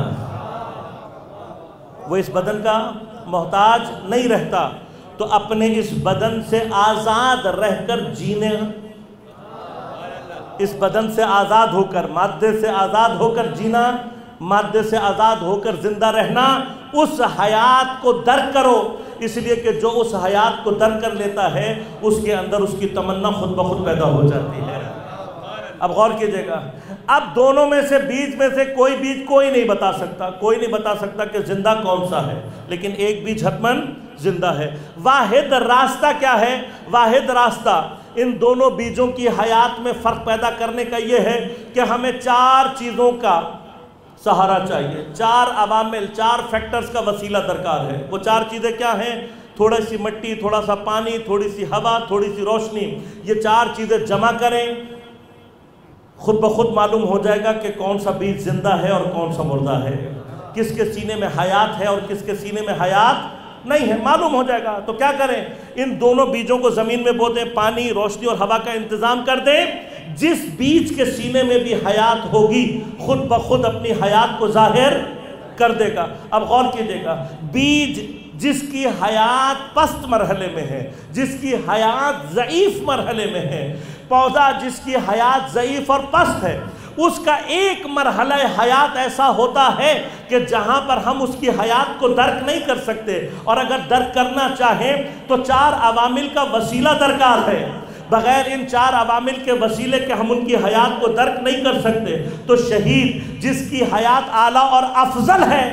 [SPEAKER 1] وہ اس بدن کا محتاج نہیں رہتا. تو اپنے اس بدن سے آزاد رہ کر جینے، اس بدن سے آزاد ہو کر، مادے سے آزاد ہو کر جینا، مادے سے آزاد ہو کر زندہ رہنا، اس حیات کو درک کرو. اس لیے کہ جو اس حیات کو درک کر لیتا ہے اس کے اندر اس کی تمنا خود بخود پیدا ہو جاتی ہے. اب غور کیجئے گا، اب دونوں میں سے بیج میں سے کوئی بیج کوئی نہیں بتا سکتا، کوئی نہیں بتا سکتا کہ زندہ کون سا ہے، لیکن ایک بیج حتماً زندہ ہے. واحد راستہ کیا ہے؟ واحد راستہ ان دونوں بیجوں کی حیات میں فرق پیدا کرنے کا یہ ہے کہ ہمیں 4 چیزوں کا سہارا چاہیے، 4 عوامل، 4 فیکٹرز کا وسیلہ درکار ہے. وہ 4 چیزیں کیا ہیں؟ تھوڑی سی مٹی، تھوڑا سا پانی، تھوڑی سی ہوا، تھوڑی سی روشنی. یہ 4 چیزیں جمع کریں، خود بخود معلوم ہو جائے گا کہ کون سا بیج زندہ ہے اور کون سا مردہ ہے، کس کے سینے میں حیات ہے اور کس کے سینے میں حیات نہیں ہے، معلوم ہو جائے گا. تو کیا کریں؟ ان دونوں بیجوں کو زمین میں بو دیں، پانی، روشنی اور ہوا کا انتظام کر دیں. جس بیج کے سینے میں بھی حیات ہوگی خود بخود اپنی حیات کو ظاہر کر دے گا. اب غور کیجئے گا، بیج جس کی حیات پست مرحلے میں ہے، جس کی حیات ضعیف مرحلے میں ہے، پودا جس کی حیات ضعیف اور پست ہے، اس کا ایک مرحلہ حیات ایسا ہوتا ہے کہ جہاں پر ہم اس کی حیات کو درک نہیں کر سکتے، اور اگر درک کرنا چاہیں تو 4 عوامل کا وسیلہ درکار ہے. بغیر ان 4 عوامل کے وسیلے کے ہم ان کی حیات کو درک نہیں کر سکتے. تو شہید جس کی حیات اعلیٰ اور افضل ہے،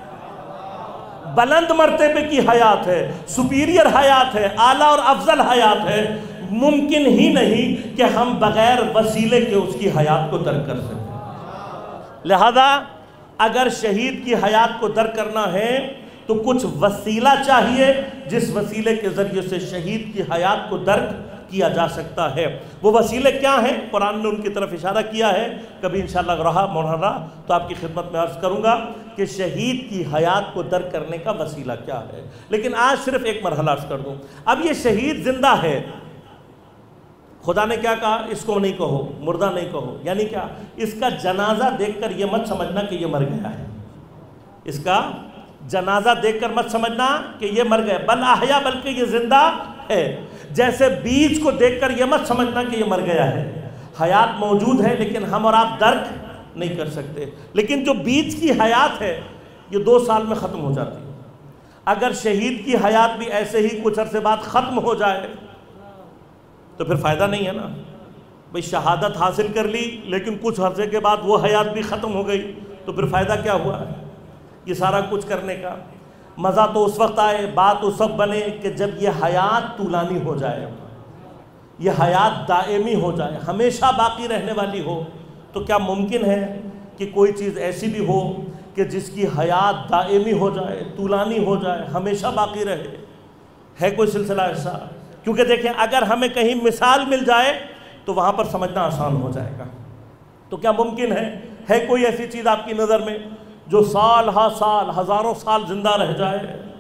[SPEAKER 1] بلند مرتبے کی حیات ہے، سپیریئر حیات ہے، اعلیٰ اور افضل حیات ہے، ممکن ہی نہیں کہ ہم بغیر وسیلے کے اس کی حیات کو درک کر سکیں. لہذا اگر شہید کی حیات کو درک کرنا ہے تو کچھ وسیلہ چاہیے جس وسیلے کے ذریعے سے شہید کی حیات کو درک کیا جا سکتا ہے. وہ وسیلے کیا ہیں؟ قرآن نے ان کی طرف اشارہ کیا ہے. کبھی انشاءاللہ رہا مرحلہ تو آپ کی خدمت میں عرض کروں گا کہ شہید کی حیات کو درک کرنے کا وسیلہ کیا ہے، لیکن آج صرف ایک مرحلہ عرض کر دوں. اب یہ شہید زندہ ہے، خدا نے کیا کہا؟ اس کو نہیں کہو، مردہ نہیں کہو. یعنی کیا؟ اس کا جنازہ دیکھ کر یہ مت سمجھنا کہ یہ مر گیا ہے. اس کا جنازہ دیکھ کر مت سمجھنا کہ یہ مر گیا، بل احیا، بلکہ یہ زندہ ہے. جیسے بیج کو دیکھ کر یہ مت سمجھنا کہ یہ مر گیا ہے. حیات موجود ہے لیکن ہم اور آپ درک نہیں کر سکتے. لیکن جو بیج کی حیات ہے یہ 2 سال میں ختم ہو جاتی ہے. اگر شہید کی حیات بھی ایسے ہی کچھ عرصے بعد ختم ہو جائے تو پھر فائدہ نہیں ہے نا. بھئی شہادت حاصل کر لی لیکن کچھ عرصے کے بعد وہ حیات بھی ختم ہو گئی تو پھر فائدہ کیا ہوا ہے یہ سارا کچھ کرنے کا؟ مزہ تو اس وقت آئے، بات اس وقت بنے کہ جب یہ حیات طولانی ہو جائے، یہ حیات دائمی ہو جائے، ہمیشہ باقی رہنے والی ہو۔ تو کیا ممکن ہے کہ کوئی چیز ایسی بھی ہو کہ جس کی حیات دائمی ہو جائے، طولانی ہو جائے، ہمیشہ باقی رہے؟ ہے کوئی سلسلہ ایسا؟ کیونکہ دیکھیں اگر ہمیں کہیں مثال مل جائے تو وہاں پر سمجھنا آسان ہو جائے گا۔ تو کیا ممکن ہے کوئی ایسی چیز آپ کی نظر میں جو سال ہا سال، ہزاروں سال زندہ رہ جائے؟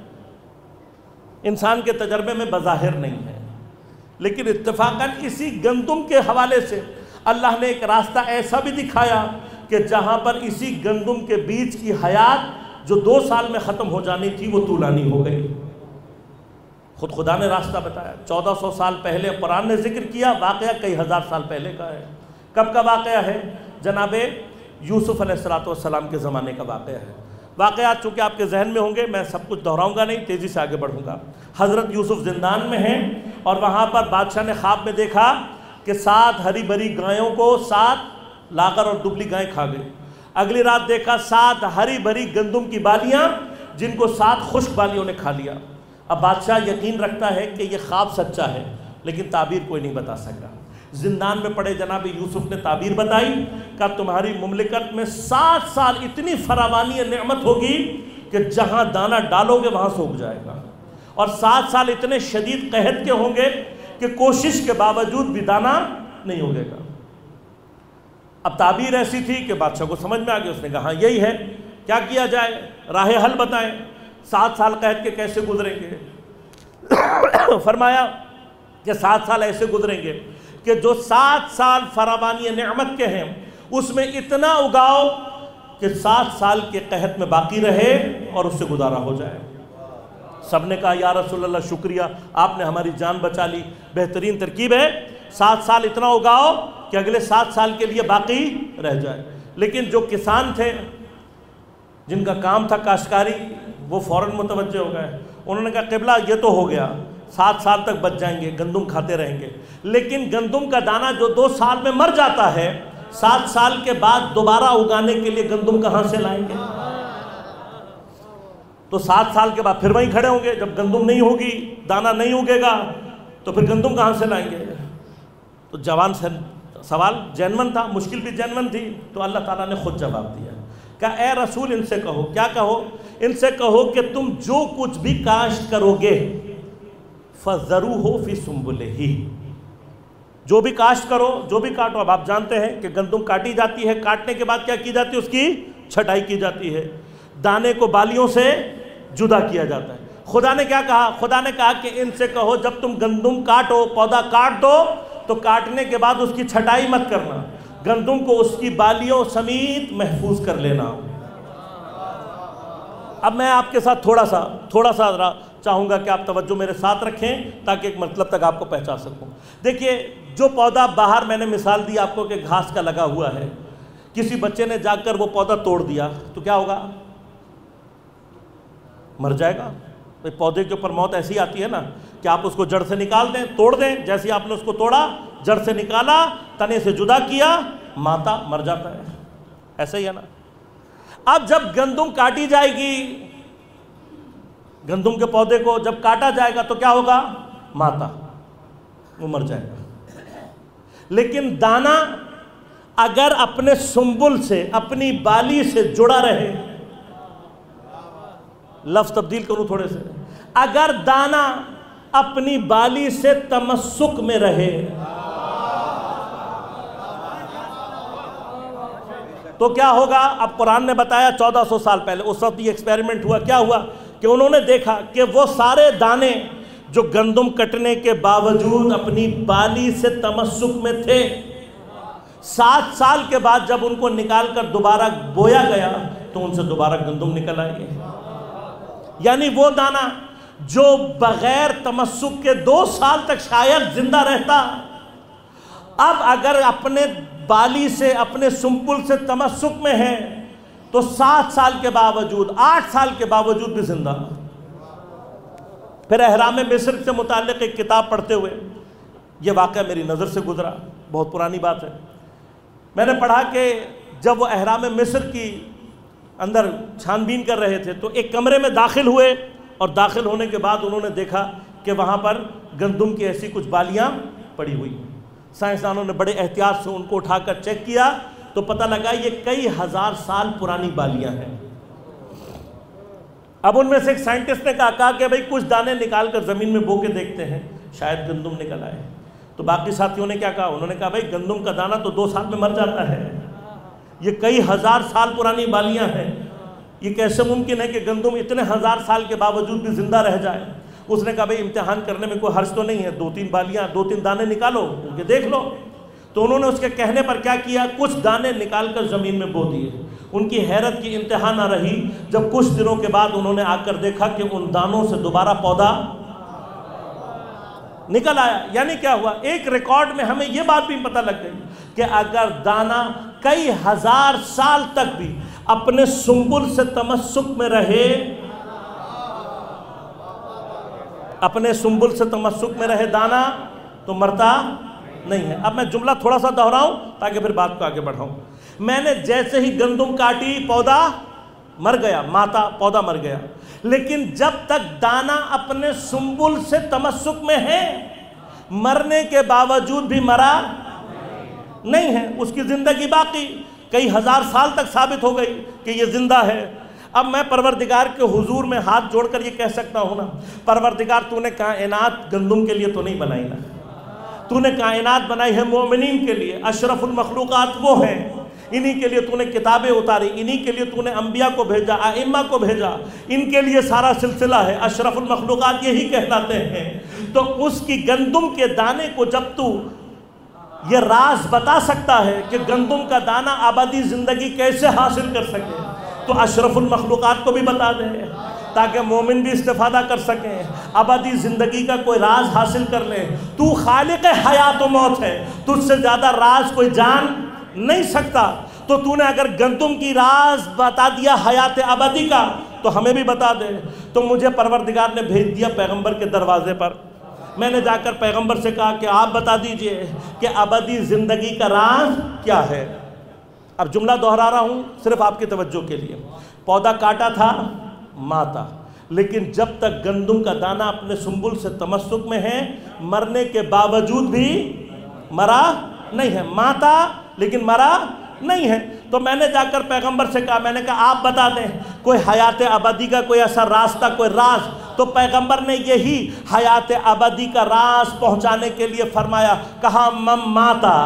[SPEAKER 1] انسان کے تجربے میں بظاہر نہیں ہے، لیکن اتفاقاً اسی گندم کے حوالے سے اللہ نے ایک راستہ ایسا بھی دکھایا کہ جہاں پر اسی گندم کے بیج کی حیات جو 2 سال میں ختم ہو جانی تھی وہ طولانی ہو گئی۔ خود خدا نے راستہ بتایا۔ 1400 سال پہلے قرآن نے ذکر کیا، واقعہ کئی ہزار سال پہلے کا ہے۔ کب کا واقعہ ہے؟ جناب یوسف علیہ السلام کے زمانے کا واقعہ ہے۔ واقعات چونکہ آپ کے ذہن میں ہوں گے، میں سب کچھ دہراؤں گا نہیں، تیزی سے آگے بڑھوں گا۔ حضرت یوسف زندان میں ہیں اور وہاں پر بادشاہ نے خواب میں دیکھا کہ 7 ہری بھری گایوں کو 7 لاغر اور دبلی گائیں کھا گئی۔ اگلی رات دیکھا 7 ہری بھری گندم کی بالیاں جن کو 7 خشک بالیوں نے کھا لیا۔ اب بادشاہ یقین رکھتا ہے کہ یہ خواب سچا ہے، لیکن تعبیر کوئی نہیں بتا سکا۔ زندان میں پڑے جناب یوسف نے تعبیر بتائی کہ تمہاری مملکت میں 7 سال اتنی فراوانی نعمت ہوگی کہ جہاں دانہ ڈالو گے وہاں سے اگ جائے گا، اور 7 سال اتنے شدید قحط کے ہوں گے کہ کوشش کے باوجود بھی دانہ نہیں اگے گا۔ اب تعبیر ایسی تھی کہ بادشاہ کو سمجھ میں آ گئی، اس نے کہا ہاں یہی ہے، کیا کیا جائے، راہ حل بتائیں، 7 سال قحط کے کیسے گزریں گے؟ فرمایا کہ 7 سال ایسے گزریں گے کہ جو 7 سال فراوانی نعمت کے ہیں اس میں اتنا اگاؤ کہ 7 سال کے قحط میں باقی رہے اور اس سے گزارا ہو جائے۔ سب نے کہا یا رسول اللہ شکریہ، آپ نے ہماری جان بچا لی، بہترین ترکیب ہے، 7 سال اتنا اگاؤ کہ اگلے 7 سال کے لیے باقی رہ جائے۔ لیکن جو کسان تھے جن کا کام تھا کاشتکاری، وہ فوراً متوجہ ہو گئے۔ انہوں نے کہا قبلہ یہ تو ہو گیا، 7 سال تک بچ جائیں گے، گندم کھاتے رہیں گے، لیکن گندم کا دانہ جو 2 سال میں مر جاتا ہے، 7 سال کے بعد دوبارہ اگانے کے لیے گندم کہاں سے لائیں گے؟ تو 7 سال کے بعد پھر وہیں کھڑے ہوں گے، جب گندم نہیں ہوگی، دانہ نہیں اگے گا تو پھر گندم کہاں سے لائیں گے؟ تو جوان سے سوال جینون تھا، مشکل بھی جینون تھی، تو اللہ تعالیٰ نے خود جواب دیا کہ اے رسول ان سے کہو، کیا کہو؟ ان سے کہو کہ تم جو کچھ بھی کاشت کرو گے فَذَرُوهُ فِي سُنبُلِهِ، جو بھی کاشت کرو، جو بھی کاٹو۔ اب آپ جانتے ہیں کہ گندم کاٹی جاتی ہے، کاٹنے کے بعد کیا کی جاتی ہے؟ اس کی چھٹائی کی جاتی ہے، دانے کو بالیوں سے جدا کیا جاتا ہے۔ خدا نے کیا کہا؟ خدا نے کہا کہ ان سے کہو جب تم گندم کاٹو، پودا کاٹ دو تو کاٹنے کے بعد اس کی چھٹائی مت کرنا، گندم کو اس کی بالیوں سمیت محفوظ کر لینا۔ اب میں آپ کے ساتھ تھوڑا سا چاہوں گا کہ آپ توجہ میرے ساتھ رکھیں تاکہ ایک مطلب تک آپ کو پہنچا سکوں۔ دیکھیے جو پودا باہر میں نے مثال دی آپ کو کہ گھاس کا لگا ہوا ہے، کسی بچے نے جا کر وہ پودا توڑ دیا تو کیا ہوگا؟ مر جائے گا۔ پودے کے اوپر موت ایسی آتی ہے نا کہ آپ اس کو جڑ سے نکال دیں، توڑ دیں، جیسے آپ نے اس کو توڑا، جڑ سے نکالا، تنے سے جدا کیا، ماتا مر جاتا ہے، ایسا ہی ہے نا۔ اب جب گندم کاٹی جائے گی، گندم کے پودے کو جب کاٹا جائے گا تو کیا ہوگا؟ ماتا، وہ مر جائے گا۔ لیکن دانہ اگر اپنے سنبل سے، اپنی بالی سے جڑا رہے، لفظ تبدیل کروں تھوڑے سے، اگر دانہ اپنی بالی سے تمسک میں رہے تو کیا ہوگا؟ اب قرآن نے بتایا 1400 سال پہلے، اس وقت یہ ایکسپیریمنٹ ہوا، کیا ہوا کہ انہوں نے دیکھا کہ وہ سارے دانے جو گندم کٹنے کے باوجود اپنی بالی سے تمسک میں تھے، 7 سال کے بعد جب ان کو نکال کر دوبارہ بویا گیا تو ان سے دوبارہ گندم نکل آئے گی۔ یعنی وہ دانہ جو بغیر تمسک کے 2 سال تک شاید زندہ رہتا، اب اگر اپنے بالی سے، اپنے سنبل سے تمسک میں ہے تو 7 سال کے باوجود، 8 سال کے باوجود بھی زندہ۔ پھر احرام مصر سے متعلق ایک کتاب پڑھتے ہوئے یہ واقعہ میری نظر سے گزرا، بہت پرانی بات ہے۔ میں نے پڑھا کہ جب وہ احرام مصر کی اندر چھان بین کر رہے تھے، تو ایک کمرے میں داخل ہوئے، اور داخل ہونے کے بعد انہوں نے دیکھا کہ وہاں پر گندم کی ایسی کچھ بالیاں پڑی ہوئی ہیں۔ سائنسدانوں نے بڑے احتیاط سے ان کو اٹھا کر چیک کیا تو پتہ لگا یہ کئی ہزار سال پرانی بالیاں ہیں۔ اب ان میں سے ایک سائنٹسٹ نے کہا کہ بھئی کچھ دانے نکال کر زمین میں بو کے دیکھتے ہیں، شاید گندم نکل آئے۔ تو باقی ساتھیوں نے کیا کہا؟ انہوں نے کہا بھئی گندم کا دانہ تو 2 سال میں مر جاتا ہے، یہ کئی ہزار سال پرانی بالیاں ہیں، یہ کیسے ممکن ہے کہ گندم اتنے ہزار سال کے باوجود بھی زندہ رہ جائے؟ اس نے کہا بھئی امتحان کرنے میں کوئی حرج تو نہیں ہے، 2-3 بالیاں 2-3 دانے نکالو، ان کے دیکھ لو۔ تو انہوں نے اس کے کہنے پر کیا کیا، کچھ دانے نکال کر زمین میں بو دیے۔ ان کی حیرت کی انتہا نہ رہی جب کچھ دنوں کے بعد انہوں نے آ کر دیکھا کہ ان دانوں سے دوبارہ پودا نکل آیا۔ یعنی کیا ہوا، ایک ریکارڈ میں ہمیں یہ بات بھی پتہ لگ گئی کہ اگر دانہ کئی ہزار سال تک بھی اپنے سنبل سے تمسک میں رہے، اپنے سنبل سے تمسک میں رہے دانہ، تو مرتا نہیں ہے۔ اب میں جملہ تھوڑا سا دہراؤں تاکہ پھر بات کو آگے بڑھاؤں۔ میں نے جیسے ہی گندم کاٹی پودا مر گیا، ماتا پودا مر گیا، لیکن جب تک دانہ اپنے سنبل سے تمسک میں ہے، مرنے کے باوجود بھی مرا نہیں ہے، اس کی زندگی باقی کئی ہزار سال تک ثابت ہو گئی کہ یہ زندہ ہے۔ اب میں پروردگار کے حضور میں ہاتھ جوڑ کر یہ کہہ سکتا ہوں نا، پروردگار تو نے کائنات گندم کے لیے تو نہیں بنائی نا، تو نے کائنات بنائی ہے مومنین کے لیے، اشرف المخلوقات وہ ہیں، انہی کے لیے تو نے کتابیں اتاری، انہی کے لیے تو نے انبیاء کو بھیجا، ائمہ کو بھیجا، ان کے لیے سارا سلسلہ ہے، اشرف المخلوقات یہی کہلاتے ہیں۔ تو اس کی گندم کے دانے کو جب تو یہ راز بتا سکتا ہے کہ گندم کا دانہ ابدی زندگی کیسے حاصل کر سکے، تو اشرف المخلوقات کو بھی بتا دے تاکہ مومن بھی استفادہ کر سکیں، ابدی زندگی کا کوئی راز حاصل کر لیں۔ تو خالق حیات و موت ہے، تجھ سے زیادہ راز کوئی جان نہیں سکتا، تو تو نے اگر گندم کی راز بتا دیا حیات ابدی کا تو ہمیں بھی بتا دے۔ تو مجھے پروردگار نے بھیج دیا پیغمبر کے دروازے پر، میں نے جا کر پیغمبر سے کہا کہ آپ بتا دیجئے کہ ابدی زندگی کا راز کیا ہے۔ اب جملہ دہرا رہا ہوں صرف آپ کی توجہ کے لیے۔ پودا کاٹا تھا ماتا، لیکن جب تک گندم کا دانہ اپنے سنبل سے تمسک میں ہے، مرنے کے باوجود بھی مرا نہیں ہے، ماتا لیکن مرا نہیں ہے۔ تو میں نے جا کر پیغمبر سے کہا، میں نے کہا آپ بتا دیں کوئی حیات ابدی کا کوئی ایسا راستہ، کوئی راز۔ تو پیغمبر نے یہی حیات ابدی کا راز پہنچانے کے لیے فرمایا، کہا من ماتا،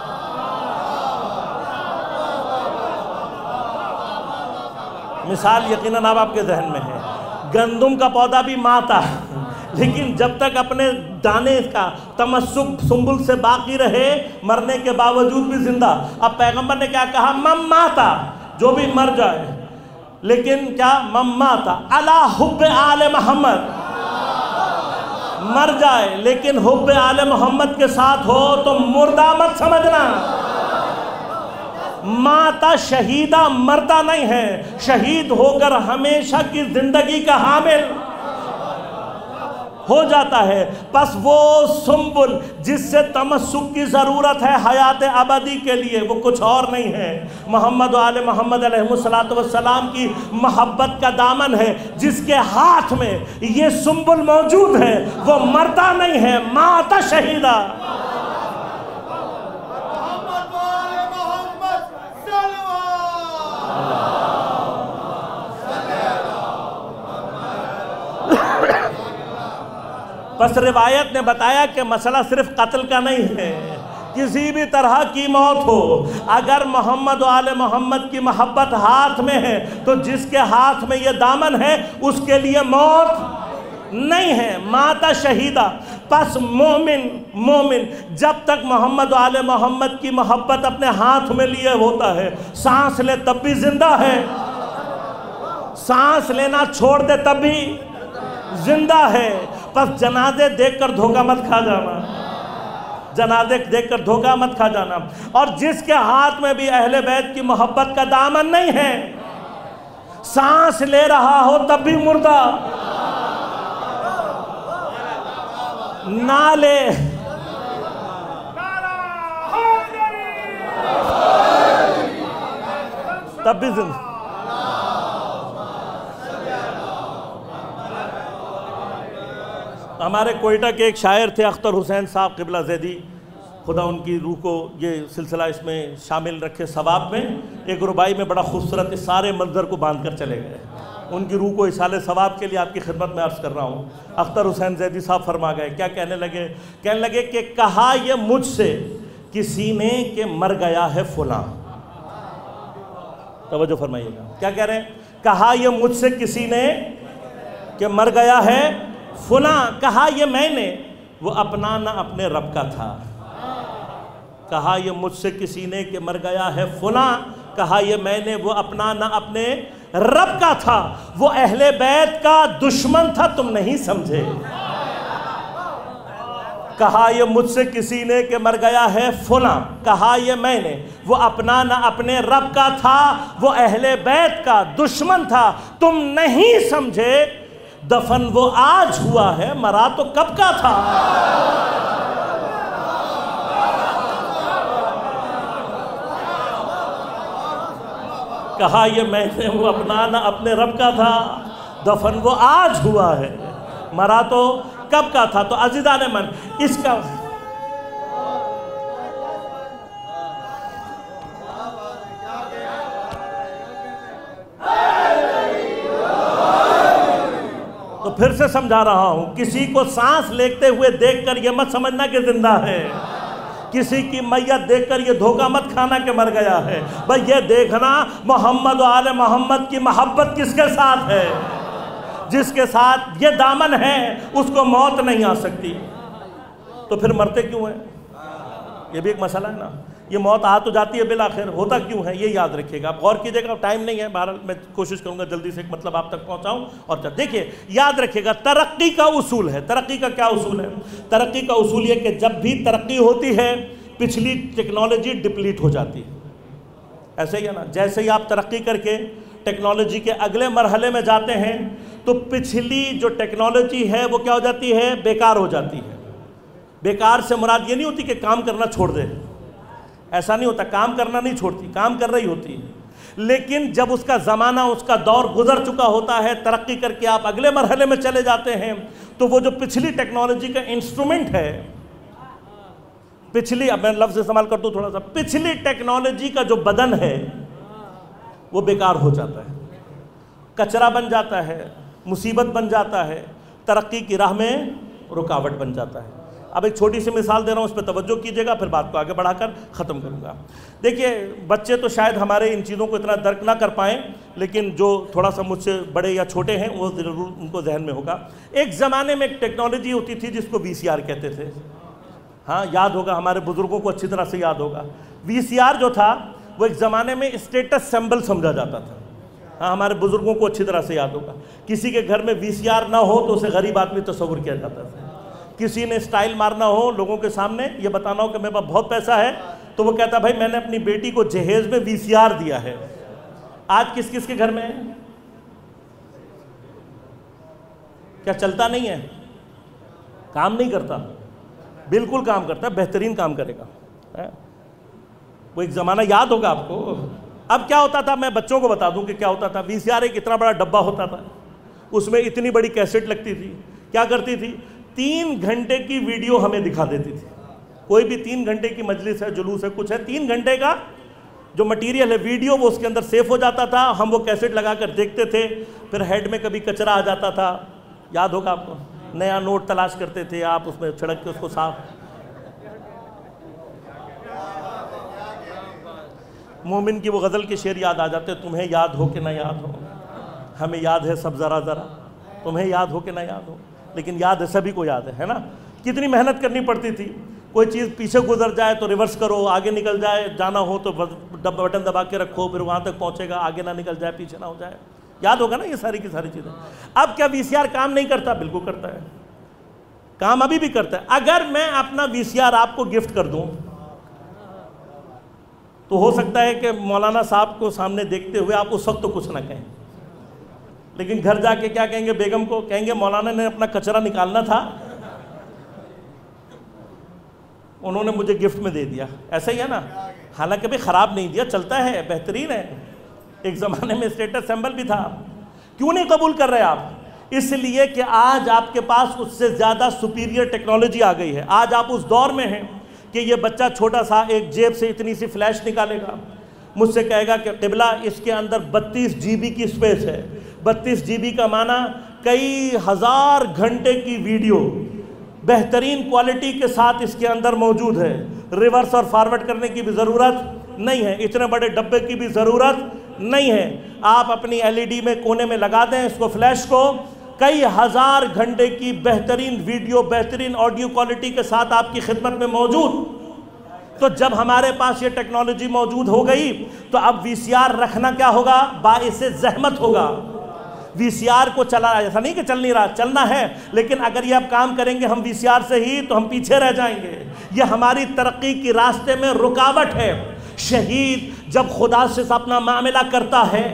[SPEAKER 1] مثال یقیناً آپ کے ذہن میں ہے، گندم کا پودا بھی ماتا، لیکن جب تک اپنے دانے کا تمسک سنبل سے باقی رہے، مرنے کے باوجود بھی زندہ۔ اب پیغمبر نے کیا کہا، من ماتا، جو بھی مر جائے، لیکن کیا، من ماتا علی حب آل محمد، مر جائے لیکن حب آل محمد کے ساتھ ہو تو مردہ مت سمجھنا۔ ماتا شہیدہ مرتا نہیں ہے، شہید ہو کر ہمیشہ کی زندگی کا حامل ہو جاتا ہے۔ پس وہ سنبل جس سے تمسک کی ضرورت ہے حیات ابدی کے لیے، وہ کچھ اور نہیں ہے، محمد و آل محمد علیہ السلام کی محبت کا دامن ہے۔ جس کے ہاتھ میں یہ سنبل موجود ہے وہ مرتا نہیں ہے، ماتا شہیدہ۔ بس روایت نے بتایا کہ مسئلہ صرف قتل کا نہیں ہے، کسی بھی طرح کی موت ہو، اگر محمد و آل محمد کی محبت ہاتھ میں ہے تو جس کے ہاتھ میں یہ دامن ہے اس کے لیے موت نہیں ہے، ماتا شہیدہ۔ پس مومن جب تک محمد و آل محمد کی محبت اپنے ہاتھ میں لیے ہوتا ہے، سانس لے تب بھی زندہ ہے، سانس لینا چھوڑ دے تب بھی زندہ ہے۔ پس جنازے دیکھ کر دھوکہ مت کھا جانا، جنازے دیکھ کر دھوکہ مت کھا جانا۔ اور جس کے ہاتھ میں بھی اہل بیت کی محبت کا دامن نہیں ہے، سانس لے رہا ہو تب بھی مردہ، نہ لے تب بھی زندہ۔ ہمارے کوئٹہ کے ایک شاعر تھے اختر حسین صاحب قبلہ زیدی، خدا ان کی روح کو یہ سلسلہ اس میں شامل رکھے ثواب میں، ایک ربائی میں بڑا خوبصورت اس سارے منظر کو باندھ کر چلے گئے. ان کی روح کو اصالِ ثواب کے لیے آپ کی خدمت میں عرض کر رہا ہوں. اختر حسین زیدی صاحب فرما گئے، کیا کہنے لگے کہ کہا یہ مجھ سے کسی نے کہ مر گیا ہے فلاں. توجہ فرمائیے گا، کیا کہہ رہے ہیں؟ کہا یہ مجھ سے کسی نے کہ مر گیا ہے فلاں، کہا یہ میں نے وہ اپنا نہ اپنے رب کا تھا. کہا یہ مجھ سے کسی نے کہ مر گیا ہے فلاں، کہا یہ میں نے وہ اپنا نہ اپنے رب کا تھا. وہ اہل بیت کا دشمن تھا تم نہیں سمجھے. کہا یہ مجھ سے کسی نے کہ مر گیا ہے فلاں، کہا یہ میں نے وہ اپنا نہ اپنے رب کا تھا. وہ اہل بیت کا دشمن تھا تم نہیں سمجھے. دفن وہ آج ہوا ہے مرا تو کب کا تھا. کہا یہ میں نے وہ اپنا نہ اپنے رب کا تھا، دفن وہ آج ہوا ہے مرا تو کب کا تھا. تو عزیزان من، اس کا تو پھر سے سمجھا رہا ہوں، کسی کو سانس لیتے ہوئے دیکھ کر یہ مت سمجھنا کہ زندہ ہے. کسی کی میت دیکھ کر یہ دھوکہ مت کھانا کہ مر گیا ہے. بھئی یہ دیکھنا محمد و آل محمد کی محبت کس کے ساتھ ہے. جس کے ساتھ یہ دامن ہے اس کو موت نہیں آ سکتی. تو پھر مرتے کیوں ہیں؟ یہ بھی ایک مسئلہ ہے نا. یہ موت آ تو جاتی ہے بالآخر، ہوتا کیوں ہے یہ یاد رکھیے گا. آپ غور کیجئے گا، ٹائم نہیں ہے، بہرحال میں کوشش کروں گا جلدی سے ایک مطلب آپ تک پہنچاؤں. اور دیکھیے یاد رکھیے گا، ترقی کا اصول ہے. ترقی کا کیا اصول ہے؟ ترقی کا اصول یہ کہ جب بھی ترقی ہوتی ہے پچھلی ٹیکنالوجی ڈپلیٹ ہو جاتی ہے. ایسے ہی ہے نا، جیسے ہی آپ ترقی کر کے ٹیکنالوجی کے اگلے مرحلے میں جاتے ہیں تو پچھلی جو ٹیکنالوجی ہے وہ کیا ہو جاتی ہے؟ بیکار ہو جاتی ہے. بیکار سے مراد یہ نہیں ہوتی کہ کام کرنا چھوڑ دے، ایسا نہیں ہوتا. کام کرنا نہیں چھوڑتی، کام کر رہی ہوتی ہے. لیکن جب اس کا زمانہ، اس کا دور گزر چکا ہوتا ہے، ترقی کر کے آپ اگلے مرحلے میں چلے جاتے ہیں تو وہ جو پچھلی ٹیکنالوجی کا انسٹرومنٹ ہے، پچھلی، اب میں لفظ استعمال کرتا ہوں تھوڑا سا، پچھلی ٹیکنالوجی کا جو بدن ہے وہ بیکار ہو جاتا ہے، کچرا بن جاتا ہے، مصیبت بن جاتا ہے، ترقی کی راہ میں رکاوٹ بن جاتا ہے. اب ایک چھوٹی سی مثال دے رہا ہوں، اس پہ توجہ کیجئے گا، پھر بات کو آگے بڑھا کر ختم کروں گا. دیکھیے بچے تو شاید ہمارے ان چیزوں کو اتنا درک نہ کر پائیں، لیکن جو تھوڑا سا مجھ سے بڑے یا چھوٹے ہیں وہ ضرور ان کو ذہن میں ہوگا. ایک زمانے میں ایک ٹیکنالوجی ہوتی تھی جس کو VCR کہتے تھے. ہاں یاد ہوگا، ہمارے بزرگوں کو اچھی طرح سے یاد ہوگا. VCR جو تھا وہ ایک زمانے میں اسٹیٹس سمبل سمجھا جاتا تھا. ہاں ہمارے بزرگوں کو اچھی طرح سے یاد ہوگا. کسی کے گھر میں VCR نہ ہو تو اسے غریب آدمی تصور کیا جاتا تھا. کسی نے اسٹائل مارنا ہو لوگوں کے سامنے، یہ بتانا ہو کہ میرے پاس بہت پیسہ ہے، تو وہ کہتا بھائی میں نے اپنی بیٹی کو جہیز میں VCR دیا ہے. آج کس کس کے گھر میں ہے؟ کیا چلتا نہیں ہے؟ کام نہیں کرتا؟ بالکل کام کرتا ہے، بہترین کام کرے گا. وہ ایک زمانہ یاد ہوگا آپ کو. اب کیا ہوتا تھا، میں بچوں کو بتا دوں کہ کیا ہوتا تھا. VCR ایک اتنا بڑا ڈبہ ہوتا تھا، اس میں اتنی بڑی کیسٹ لگتی تھی. کیا کرتی تھی؟ 3 گھنٹے کی ویڈیو ہمیں دکھا دیتی تھی. کوئی بھی 3 گھنٹے کی مجلس ہے، جلوس ہے، کچھ ہے، 3 گھنٹے کا جو مٹیریل ہے ویڈیو وہ اس کے اندر سیف ہو جاتا تھا. ہم وہ کیسٹ لگا کر دیکھتے تھے. پھر ہیڈ میں کبھی کچرا آ جاتا تھا، یاد ہوگا آپ کو، نیا نوٹ تلاش کرتے تھے آپ، اس میں چھڑک کے اس کو صاف. مومن کی وہ غزل کے شعر یاد آ جاتے، تمہیں یاد ہو کہ نہ یاد ہو، ہمیں یاد ہے سب ذرا ذرا، تمہیں یاد ہو کہ نہ یاد ہو، لیکن یاد ہے سبھی کو یاد ہے نا. کتنی محنت کرنی پڑتی تھی. کوئی چیز پیچھے گزر جائے تو ریورس کرو، آگے نکل جائے، جانا ہو تو بٹن دبا کے رکھو، پھر وہاں تک پہنچے گا، آگے نہ نکل جائے، پیچھے نہ ہو جائے. یاد ہوگا نا یہ ساری کی ساری چیزیں. اب کیا VCR کام نہیں کرتا؟ بالکل کرتا ہے، کام ابھی بھی کرتا ہے. اگر میں اپنا VCR آپ کو گفٹ کر دوں تو ہو سکتا ہے کہ مولانا صاحب کو سامنے دیکھتے ہوئے آپ اس وقت تو کچھ نہ کہیں، لیکن گھر جا کے کیا کہیں گے؟ بیگم کو کہیں گے مولانا نے اپنا کچرا نکالنا تھا، انہوں نے مجھے گفٹ میں دے دیا. ایسا ہی ہے نا. حالانکہ بھی خراب نہیں دیا، چلتا ہے، بہترین ہے. ایک زمانے میں اسٹیٹس سمبل بھی تھا. کیوں نہیں قبول کر رہے آپ؟ اس لیے کہ آج آپ کے پاس اس سے زیادہ سپیریئر ٹیکنالوجی آ گئی ہے. آج آپ اس دور میں ہیں کہ یہ بچہ چھوٹا سا ایک جیب سے اتنی سی فلیش نکالے گا, مجھ سے کہے گا کہ قبلہ اس کے اندر 32 GB کی اسپیس ہے. 32 GB کا معنی کئی ہزار گھنٹے کی ویڈیو بہترین کوالٹی کے ساتھ اس کے اندر موجود ہے. ریورس اور فارورڈ کرنے کی بھی ضرورت نہیں ہے, اتنے بڑے ڈبے کی بھی ضرورت نہیں ہے. آپ اپنی LED میں کونے میں لگا دیں اس کو, فلیش کو, کئی ہزار گھنٹے کی بہترین ویڈیو بہترین آڈیو کوالٹی کے ساتھ آپ کی خدمت میں موجود. تو جب ہمارے پاس یہ ٹیکنالوجی موجود ہو گئی تو اب VCR رکھنا کیا ہوگا, باعث زحمت ہوگا. VCR کو چلا, ایسا نہیں کہ چل نہیں رہا, چلنا ہے, لیکن اگر یہ اب کام کریں گے ہم VCR سے ہی تو ہم پیچھے رہ جائیں گے. یہ ہماری ترقی کی راستے میں رکاوٹ ہے. شہید جب خدا سے اپنا معاملہ کرتا ہے,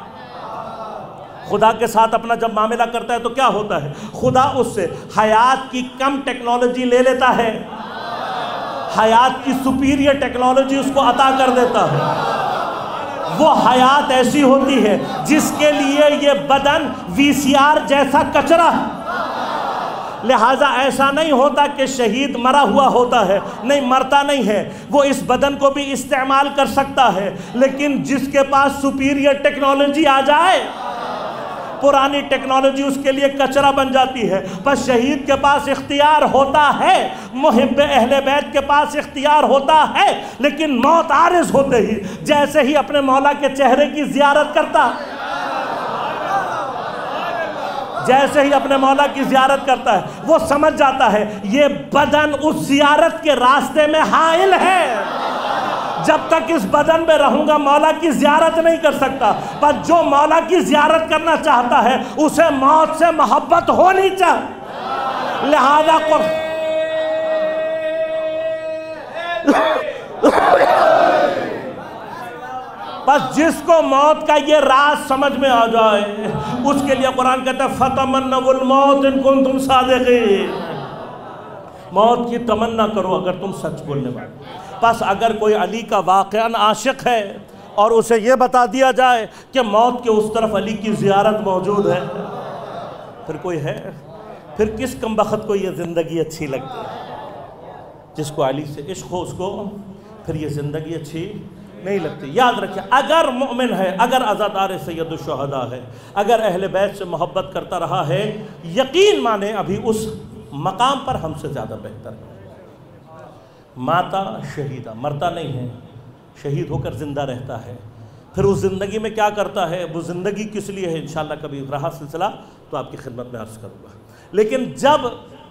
[SPEAKER 1] خدا کے ساتھ اپنا جب معاملہ کرتا ہے تو کیا ہوتا ہے, خدا اس سے حیات کی کم ٹیکنالوجی لے لیتا ہے, حیات کی سپیریئر ٹیکنالوجی اس کو عطا کر دیتا ہے. وہ حیات ایسی ہوتی ہے جس کے لیے یہ بدن VCR جیسا کچرا. لہٰذا ایسا نہیں ہوتا کہ شہید مرا ہوا ہوتا ہے, نہیں, مرتا نہیں ہے, وہ اس بدن کو بھی استعمال کر سکتا ہے. لیکن جس کے پاس سپیریئر ٹیکنالوجی آ جائے, پرانی ٹیکنالوجی اس کے لیے کچرا بن جاتی ہے. بس شہید کے پاس اختیار ہوتا ہے, محب اہل بیت کے پاس اختیار ہوتا ہے, لیکن موت عارض ہوتے ہی جیسے ہی اپنے مولا کے چہرے کی زیارت کرتا, جیسے ہی اپنے مولا کی زیارت کرتا ہے, وہ سمجھ جاتا ہے یہ بدن اس زیارت کے راستے میں حائل ہے. جب تک اس بدن میں رہوں گا مولا کی زیارت نہیں کر سکتا. پر جو مولا کی زیارت کرنا چاہتا ہے اسے موت سے محبت ہونی چاہیے. لہذا بس جس کو موت کا یہ راز سمجھ میں آ جائے اس کے لیے قرآن کہتا ہے فَتَمَنَّوُا الْمَوْتَ إِن كُنتُمْ صَادِقِينَ. موت کی تمنا کرو اگر تم سچ بولنے والے. بس اگر کوئی علی کا واقعاً عاشق ہے اور اسے یہ بتا دیا جائے کہ موت کے اس طرف علی کی زیارت موجود ہے, پھر کوئی ہے, پھر کس کمبخت کو یہ زندگی اچھی لگتی ہے؟ جس کو علی سے عشق ہو اس کو پھر یہ زندگی اچھی نہیں لگتی. یاد رکھیں, اگر مومن ہے, اگر عزادار سید الشہداء ہے, اگر اہل بیت سے محبت کرتا رہا ہے, یقین مانے ابھی اس مقام پر ہم سے زیادہ بہتر ہے. ماتا شہیدہ, مرتا نہیں ہے, شہید ہو کر زندہ رہتا ہے. پھر اس زندگی میں کیا کرتا ہے, وہ زندگی کس لیے ہے, انشاءاللہ کبھی رہا سلسلہ تو آپ کی خدمت میں عرض کروں گا. لیکن جب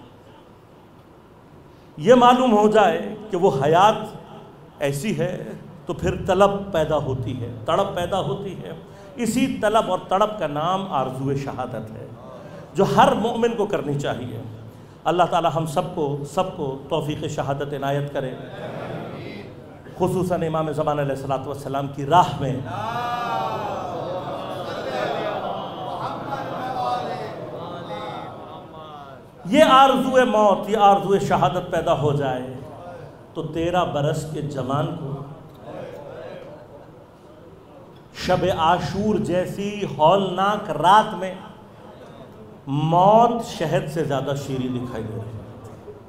[SPEAKER 1] یہ معلوم ہو جائے کہ وہ حیات ایسی ہے تو پھر طلب پیدا ہوتی ہے, تڑپ پیدا ہوتی ہے. اسی طلب اور تڑپ کا نام آرزو شہادت ہے جو ہر مومن کو کرنی چاہیے. اللہ تعالی ہم سب کو توفیق شہادت عنایت کرے, خصوصاً امام زمان علیہ السلام کی راہ میں یہ آرزو موت, یہ آرزو شہادت پیدا ہو جائے تو 13 برس کے جوان کو شب عاشور جیسی ہولناک رات میں موت شہد سے زیادہ شیریں دکھائی دے رہی ہے.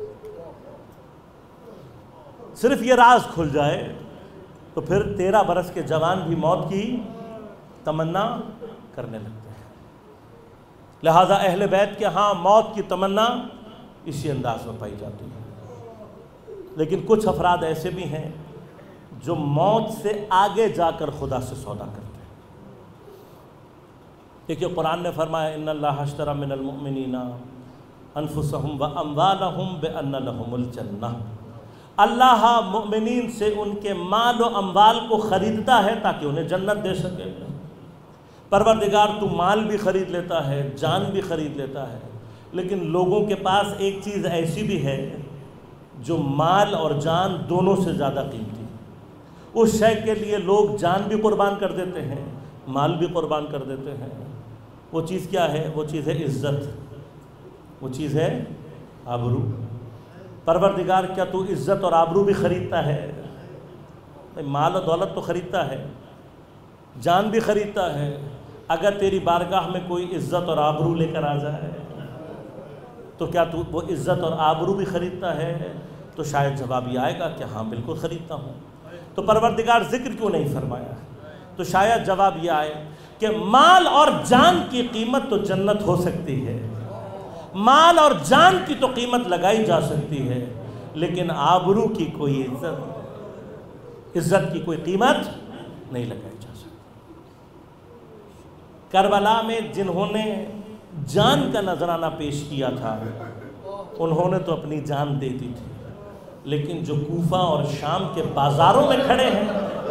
[SPEAKER 1] صرف یہ راز کھل جائے تو پھر 13 برس کے جوان بھی موت کی تمنا کرنے لگتے ہیں. لہٰذا اہل بیت کے ہاں موت کی تمنا اسی انداز میں پائی جاتی ہے. لیکن کچھ افراد ایسے بھی ہیں جو موت سے آگے جا کر خدا سے سودا کرتے ہیں. دیکھیے قرآن نے فرمایا ان اللہ اشتری من المؤمنین انفسهم واموالهم بان لهم الجنہ. اللہ مؤمنین سے ان کے مال و اموال کو خریدتا ہے تاکہ انہیں جنت دے سکے. پروردگار تو مال بھی خرید لیتا ہے, جان بھی خرید لیتا ہے, لیکن لوگوں کے پاس ایک چیز ایسی بھی ہے جو مال اور جان دونوں سے زیادہ قیمتی ہے. اس شے کے لیے لوگ جان بھی قربان کر دیتے ہیں, مال بھی قربان کر دیتے ہیں. وہ چیز کیا ہے؟ وہ چیز ہے عزت, وہ چیز ہے آبرو. پروردگار کیا تو عزت اور آبرو بھی خریدتا ہے؟ مال و دولت تو خریدتا ہے, جان بھی خریدتا ہے, اگر تیری بارگاہ میں کوئی عزت اور آبرو لے کر آ جائے تو کیا تو وہ عزت اور آبرو بھی خریدتا ہے؟ تو شاید جواب یہ آئے گا کہ ہاں بالکل خریدتا ہوں۔ تو پروردگار ذکر کیوں نہیں فرمایا؟ تو شاید جواب یہ آئے کہ مال اور جان کی قیمت تو جنت ہو سکتی ہے، مال اور جان کی تو قیمت لگائی جا سکتی ہے، لیکن آبرو کی کوئی عزت کی کوئی قیمت نہیں لگائی جا سکتی۔ کربلا میں جنہوں نے جان کا نذرانہ پیش کیا تھا انہوں نے تو اپنی جان دے دی تھی، لیکن جو کوفہ اور شام کے بازاروں میں کھڑے ہیں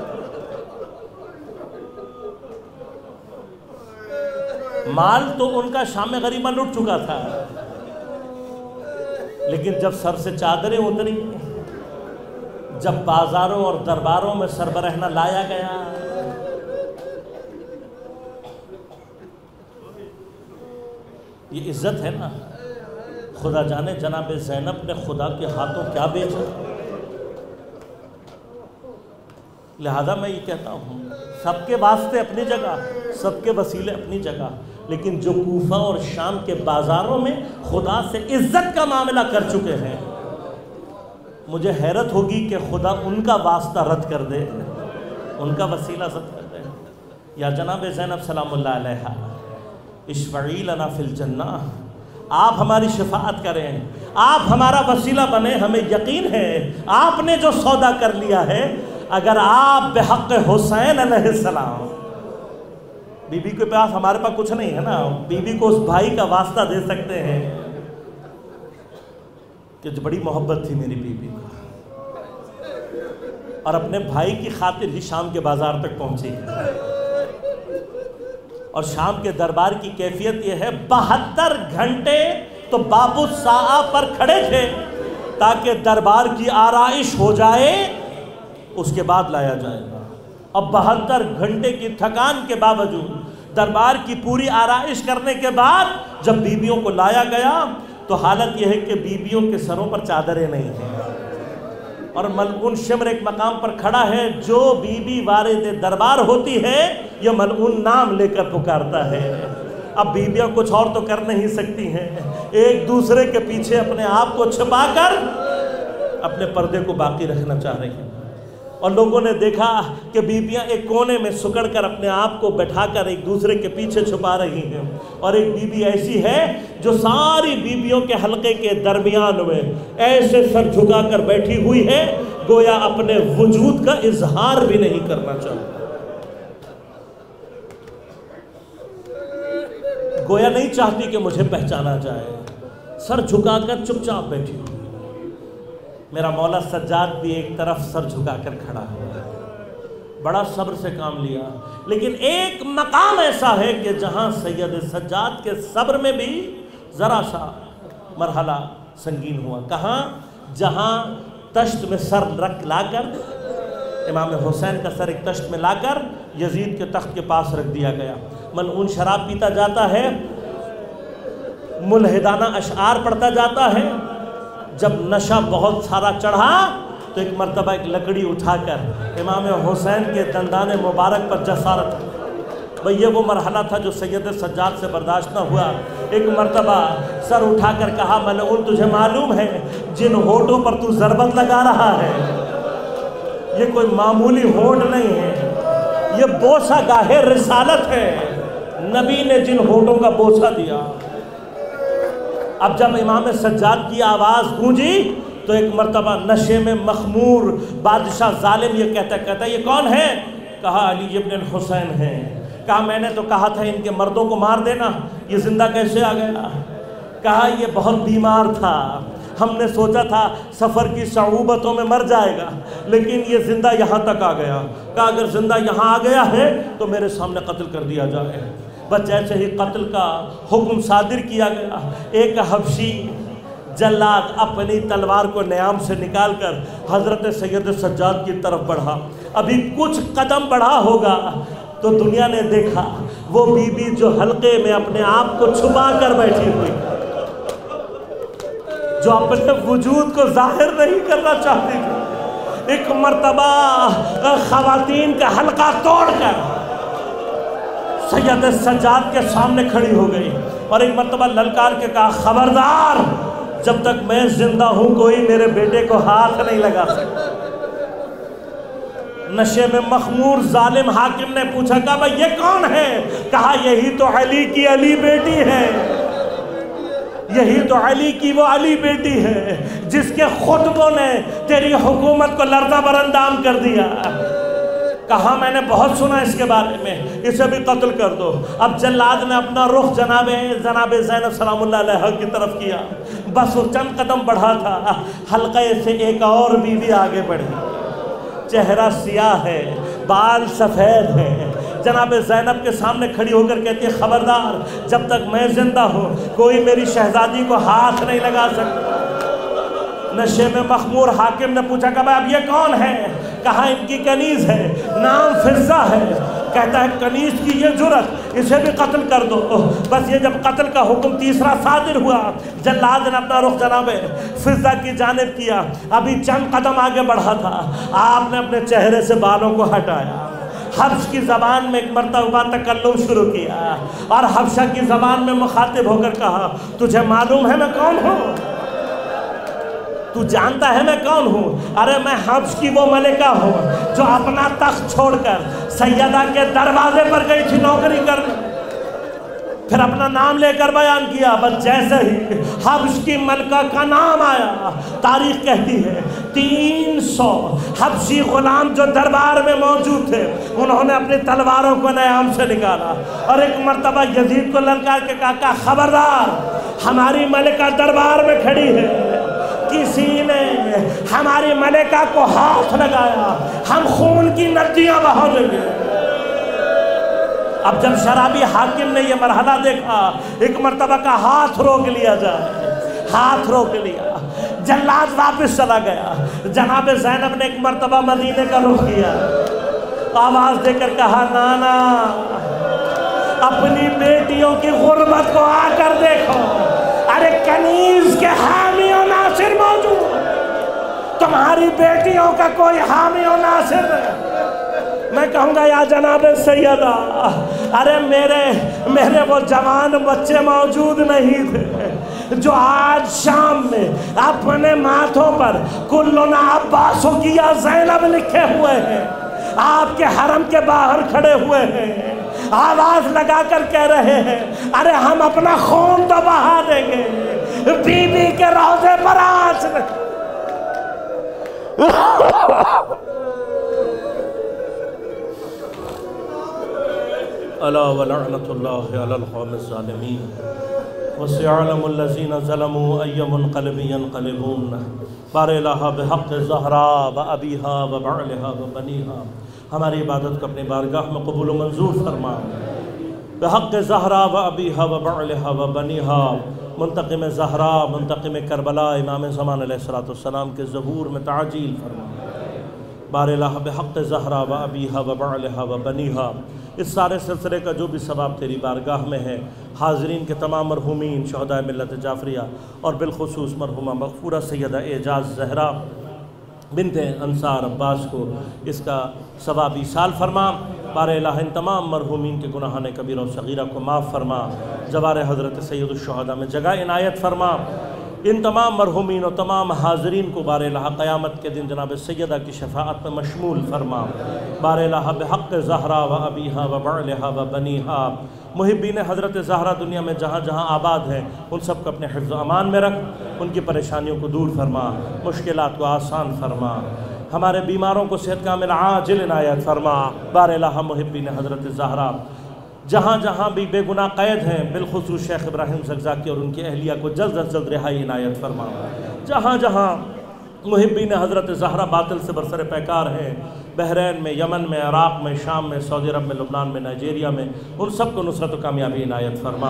[SPEAKER 1] مال تو ان کا شام غریبہ لٹ چکا تھا، لیکن جب سر سے چادریں اتری، جب بازاروں اور درباروں میں سربراہ لایا گیا، یہ عزت ہے نا۔ خدا جانے جناب زینب نے خدا کے ہاتھوں کیا بیچا۔ لہذا میں یہ کہتا ہوں سب کے واسطے اپنی جگہ، سب کے وسیلے اپنی جگہ، لیکن جو کوفہ اور شام کے بازاروں میں خدا سے عزت کا معاملہ کر چکے ہیں، مجھے حیرت ہوگی کہ خدا ان کا واسطہ رد کر دے، ان کا وسیلہ رد کر دے۔ یا جناب زینب سلام اللہ علیہا، اشفعی لنا فی الجنہ، آپ ہماری شفاعت کریں، آپ ہمارا وسیلہ بنیں۔ ہمیں یقین ہے آپ نے جو سودا کر لیا ہے، اگر آپ بحق حسین علیہ السلام، بی بی کے پاس ہمارے پاس کچھ نہیں ہے نا، بی بی کو اس بھائی کا واسطہ دے سکتے ہیں کہ جو بڑی محبت تھی میری بی بی کو، اور اپنے بھائی کی خاطر ہی شام کے بازار تک پہنچی ہے۔ اور شام کے دربار کی کیفیت یہ ہے 72 گھنٹے تو باب الساعہ پر کھڑے تھے تاکہ دربار کی آرائش ہو جائے، اس کے بعد لایا جائے گا۔ اب 72 گھنٹے کی تھکان کے باوجود دربار کی پوری آرائش کرنے کے بعد جب بیویوں کو لایا گیا تو حالت یہ ہے کہ بیویوں کے سروں پر چادریں نہیں ہیں، اور ملعون شمر ایک مقام پر کھڑا ہے، جو بی بی وارد دربار ہوتی ہے یہ ملعون نام لے کر پکارتا ہے۔ اب بیویاں کچھ اور تو کر نہیں سکتی ہیں، ایک دوسرے کے پیچھے اپنے آپ کو چھپا کر اپنے پردے کو باقی رکھنا چاہ رہی ہیں، اور لوگوں نے دیکھا کہ بیویاں ایک کونے میں سکڑ کر اپنے آپ کو بٹھا کر ایک دوسرے کے پیچھے چھپا رہی ہیں، اور ایک بیوی ایسی ہے جو ساری بیویوں کے حلقے کے درمیان میں ایسے سر جھکا کر بیٹھی ہوئی ہے، گویا اپنے وجود کا اظہار بھی نہیں کرنا چاہتی، گویا نہیں چاہتی کہ مجھے پہچانا جائے، سر جھکا کر چپ چاپ بیٹھی ہوئی۔ میرا مولا سجاد بھی ایک طرف سر جھکا کر کھڑا ہے، بڑا صبر سے کام لیا، لیکن ایک مقام ایسا ہے کہ جہاں سید سجاد کے صبر میں بھی ذرا سا مرحلہ سنگین ہوا۔ کہاں؟ جہاں تشت میں سر رکھ لا کر، امام حسین کا سر ایک تشت میں لا کر یزید کے تخت کے پاس رکھ دیا گیا۔ ملعون شراب پیتا جاتا ہے، ملحدانہ اشعار پڑھتا جاتا ہے، جب نشہ بہت سارا چڑھا تو ایک مرتبہ ایک لکڑی اٹھا کر امام حسین کے دندان مبارک پر جسارت، بھئی یہ وہ مرحلہ تھا جو سید سجاد سے برداشت نہ ہوا۔ ایک مرتبہ سر اٹھا کر کہا، ملعون تجھے معلوم ہے جن ہونٹوں پر تو ضربت لگا رہا ہے یہ کوئی معمولی ہونٹ نہیں ہے، یہ بوسہ گاہ رسالت ہے، نبی نے جن ہونٹوں کا بوسہ دیا۔ اب جب امام سجاد کی آواز گونجی تو ایک مرتبہ نشے میں مخمور بادشاہ ظالم یہ کہتا یہ کون ہے؟ کہا علی ابن الحسین ہے۔ کہا میں نے تو کہا تھا ان کے مردوں کو مار دینا، یہ زندہ کیسے آ گیا؟ کہا یہ بہت بیمار تھا، ہم نے سوچا تھا سفر کی صعوبتوں میں مر جائے گا، لیکن یہ زندہ یہاں تک آ گیا۔ کہا اگر زندہ یہاں آ گیا ہے تو میرے سامنے قتل کر دیا جائے۔ بس جیسے ہی قتل کا حکم صادر کیا گیا، ایک حبشی جلاد اپنی تلوار کو نیام سے نکال کر حضرت سید سجاد کی طرف بڑھا۔ ابھی کچھ قدم بڑھا ہوگا تو دنیا نے دیکھا وہ بی بی جو حلقے میں اپنے آپ کو چھپا کر بیٹھی ہوئی، جو اپنے وجود کو ظاہر نہیں کرنا چاہتی تھی، ایک مرتبہ خواتین کا حلقہ توڑ کر سید سجاد کے سامنے کھڑی ہو گئی اور ایک مرتبہ للکار کے کہا خبردار، جب تک میں زندہ ہوں کوئی میرے بیٹے کو ہاتھ نہیں لگا سکتا۔ نشے میں مخمور ظالم حاکم نے پوچھا کہا بھائی یہ کون ہے؟ کہا یہی تو علی کی علی بیٹی ہے، یہی تو علی کی وہ علی بیٹی ہے جس کے خطبوں نے تیری حکومت کو لرزہ برندام کر دیا۔ کہا میں نے بہت سنا اس کے بارے میں، اسے بھی قتل کر دو۔ اب جلاد نے اپنا رخ جناب زینب سلام اللہ علیہ کی طرف کیا، بس وہ چند قدم بڑھا تھا، حلقے سے ایک اور بیوی آگے بڑھی، چہرہ سیاہ ہے، بال سفید ہے، جناب زینب کے سامنے کھڑی ہو کر کہتی ہے خبردار، جب تک میں زندہ ہوں کوئی میری شہزادی کو ہاتھ نہیں لگا سکتا۔ نشے میں مخمور حاکم نے پوچھا کہ اب یہ کون ہے؟ کہا ان کی کنیز ہے، نام فضہ ہے۔ کہتا ہے کنیز کی یہ جرت، اسے بھی قتل کر دو۔ بس یہ جب قتل کا حکم تیسرا صادر ہوا، جلاد نے اپنا رخ جناب فضہ کی جانب کیا، ابھی چند قدم آگے بڑھا تھا، آپ نے اپنے چہرے سے بالوں کو ہٹایا، حبش کی زبان میں ایک مرتبہ تکلم شروع کیا اور حبشہ کی زبان میں مخاطب ہو کر کہا تجھے معلوم ہے میں کون ہوں؟ تو جانتا ہے میں کون ہوں؟ ارے میں حبش کی وہ ملکہ ہوں جو اپنا تخت چھوڑ کر سیدہ کے دروازے پر گئی تھی نوکری کرنے، پھر اپنا نام لے کر بیان کیا۔ بس جیسے ہی حبش کی ملکہ کا نام آیا، تاریخ کہتی ہے 300 حبشی غلام جو دربار میں موجود تھے انہوں نے اپنی تلواروں کو نیام سے نکالا اور ایک مرتبہ یزید کو للکار کے کہا خبردار، ہماری ملکہ دربار میں کھڑی ہے، کسی نے ہماری ملکہ کو ہاتھ لگایا ہم خون کی ندیاں بہا دیں گے۔ اب جب شرابی حاکم نے یہ مرحلہ دیکھا، ایک مرتبہ کا ہاتھ روک لیا جائے، ہاتھ روک لیا، جلاد واپس چلا گیا۔ جناب زینب نے ایک مرتبہ مدینے کا رخ کیا، آواز دے کر کہا نانا اپنی بیٹیوں کی غربت کو آ کر دیکھو، ارے کنیز کے حامی و ناصر موجود، تمہاری بیٹیوں کا کوئی حامی و ناصر نہیں۔ میں کہوں گا یا جناب سیدہ، ارے میرے وہ جوان بچے موجود نہیں تھے جو آج شام میں اپنے ماتھوں پر کلنا عباسو کی یا زینب لکھے ہوئے ہیں، آپ کے حرم کے باہر کھڑے ہوئے ہیں، آواز لگا کر کہہ رہے ہیں ارے ہم اپنا خون تو بہا دیں گے، بی بی کے روضے پر آنچ نہیں۔ الا ولعنت اللہ علی القوم الظالمین وسيعلم الذين ظلموا أي منقلب ينقلبون بار الہ بحق زہرا و ابیہا و بعلہا و بنیہا۔ ہماری عبادت کو اپنی بارگاہ میں قبول و منظور فرما، بحق زہرا و ابیہا و بعلہا و بنیہا۔ منتقم زہرا، منتقم کربلا، امام زمان علیہ السلام کے ظہور میں تعجیل فرما، بار الہ بحق زہرا و ابیہا و بعلہا و بنیہا۔ اس سارے سلسلے کا جو بھی ثواب تیری بارگاہ میں ہے، حاضرین کے تمام مرحومین شہداء ملت جعفریہ اور بالخصوص مرحومہ مغفورہ سیدہ اعجاز زہرا بنت انصار عباس کو اس کا ثواب ایصال فرما۔ بار الہ ان تمام مرحومین کے گناہان کبیرہ و صغیرہ کو معاف فرما، جوار حضرت سید الشہداء میں جگہ عنایت فرما۔ ان تمام مرحومین و تمام حاضرین کو بار الہ قیامت کے دن جناب سیدہ کی شفاعت میں مشمول فرما، بار الہ بحق زہرا و ابیہا و بعلہا و بنیہا۔ محبین حضرت زہرا دنیا میں جہاں جہاں آباد ہیں ان سب کو اپنے حفظ و امان میں رکھ، ان کی پریشانیوں کو دور فرما، مشکلات کو آسان فرما، ہمارے بیماروں کو صحت کامل عاجل عنایت فرما۔ بار الہ محبین حضرت زہرا جہاں جہاں بھی بے گناہ قید ہیں، بالخصوص شیخ ابراہیم زکزاکی اور ان کی اہلیہ کو جلد از جلد رہائی عنایت فرما۔ جہاں جہاں محبین حضرت زہرا باطل سے برسر پیکار ہیں، بحرین میں، یمن میں، عراق میں، شام میں، سعودی عرب میں، لبنان میں، نائجیریا میں، ان سب کو نصرت و کامیابی عنایت فرما۔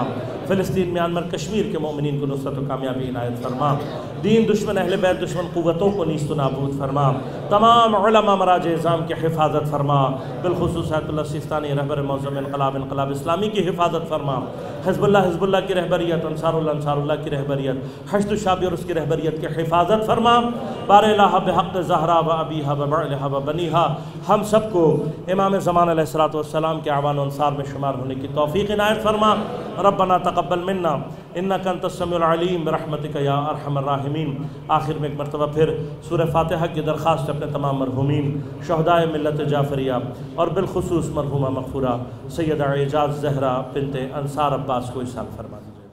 [SPEAKER 1] فلسطین میانمار کشمیر کے مومنین کو نصرت و کامیابی عنایت فرما، دین دشمن اہل بیت دشمن قوتوں کو نیست و نابود فرما، تمام علماء مراجع اعظام کی حفاظت فرما، بالخصوص آیت اللہ سیستانی رہبر معظم انقلاب اسلامی کی حفاظت فرما، حزب اللہ کی رہبریت، انصار اللہ کی رہبریت، حشد الشعبی اور اس کی رہبریت کی حفاظت فرما، بار الہ بحق زہرا و ابیہا و بعلہا و بنیہا، ہم سب کو امام زمان علیہ السلام کے اعوان و انصار میں شمار ہونے کی توفیق عنایت فرما۔ ربنا تقبل منا انک انت السمیع العلیم برحمتک یا ارحم الراحمین۔ آخر میں ایک مرتبہ پھر سورہ فاتحہ کی درخواست اپنے تمام مرحومین شہدائے ملت جعفریہ اور بالخصوص مرحومہ مغفورہ سیدہ اعجاز زہرا بنت انصار عباس کو ارسال فرما دیجیے۔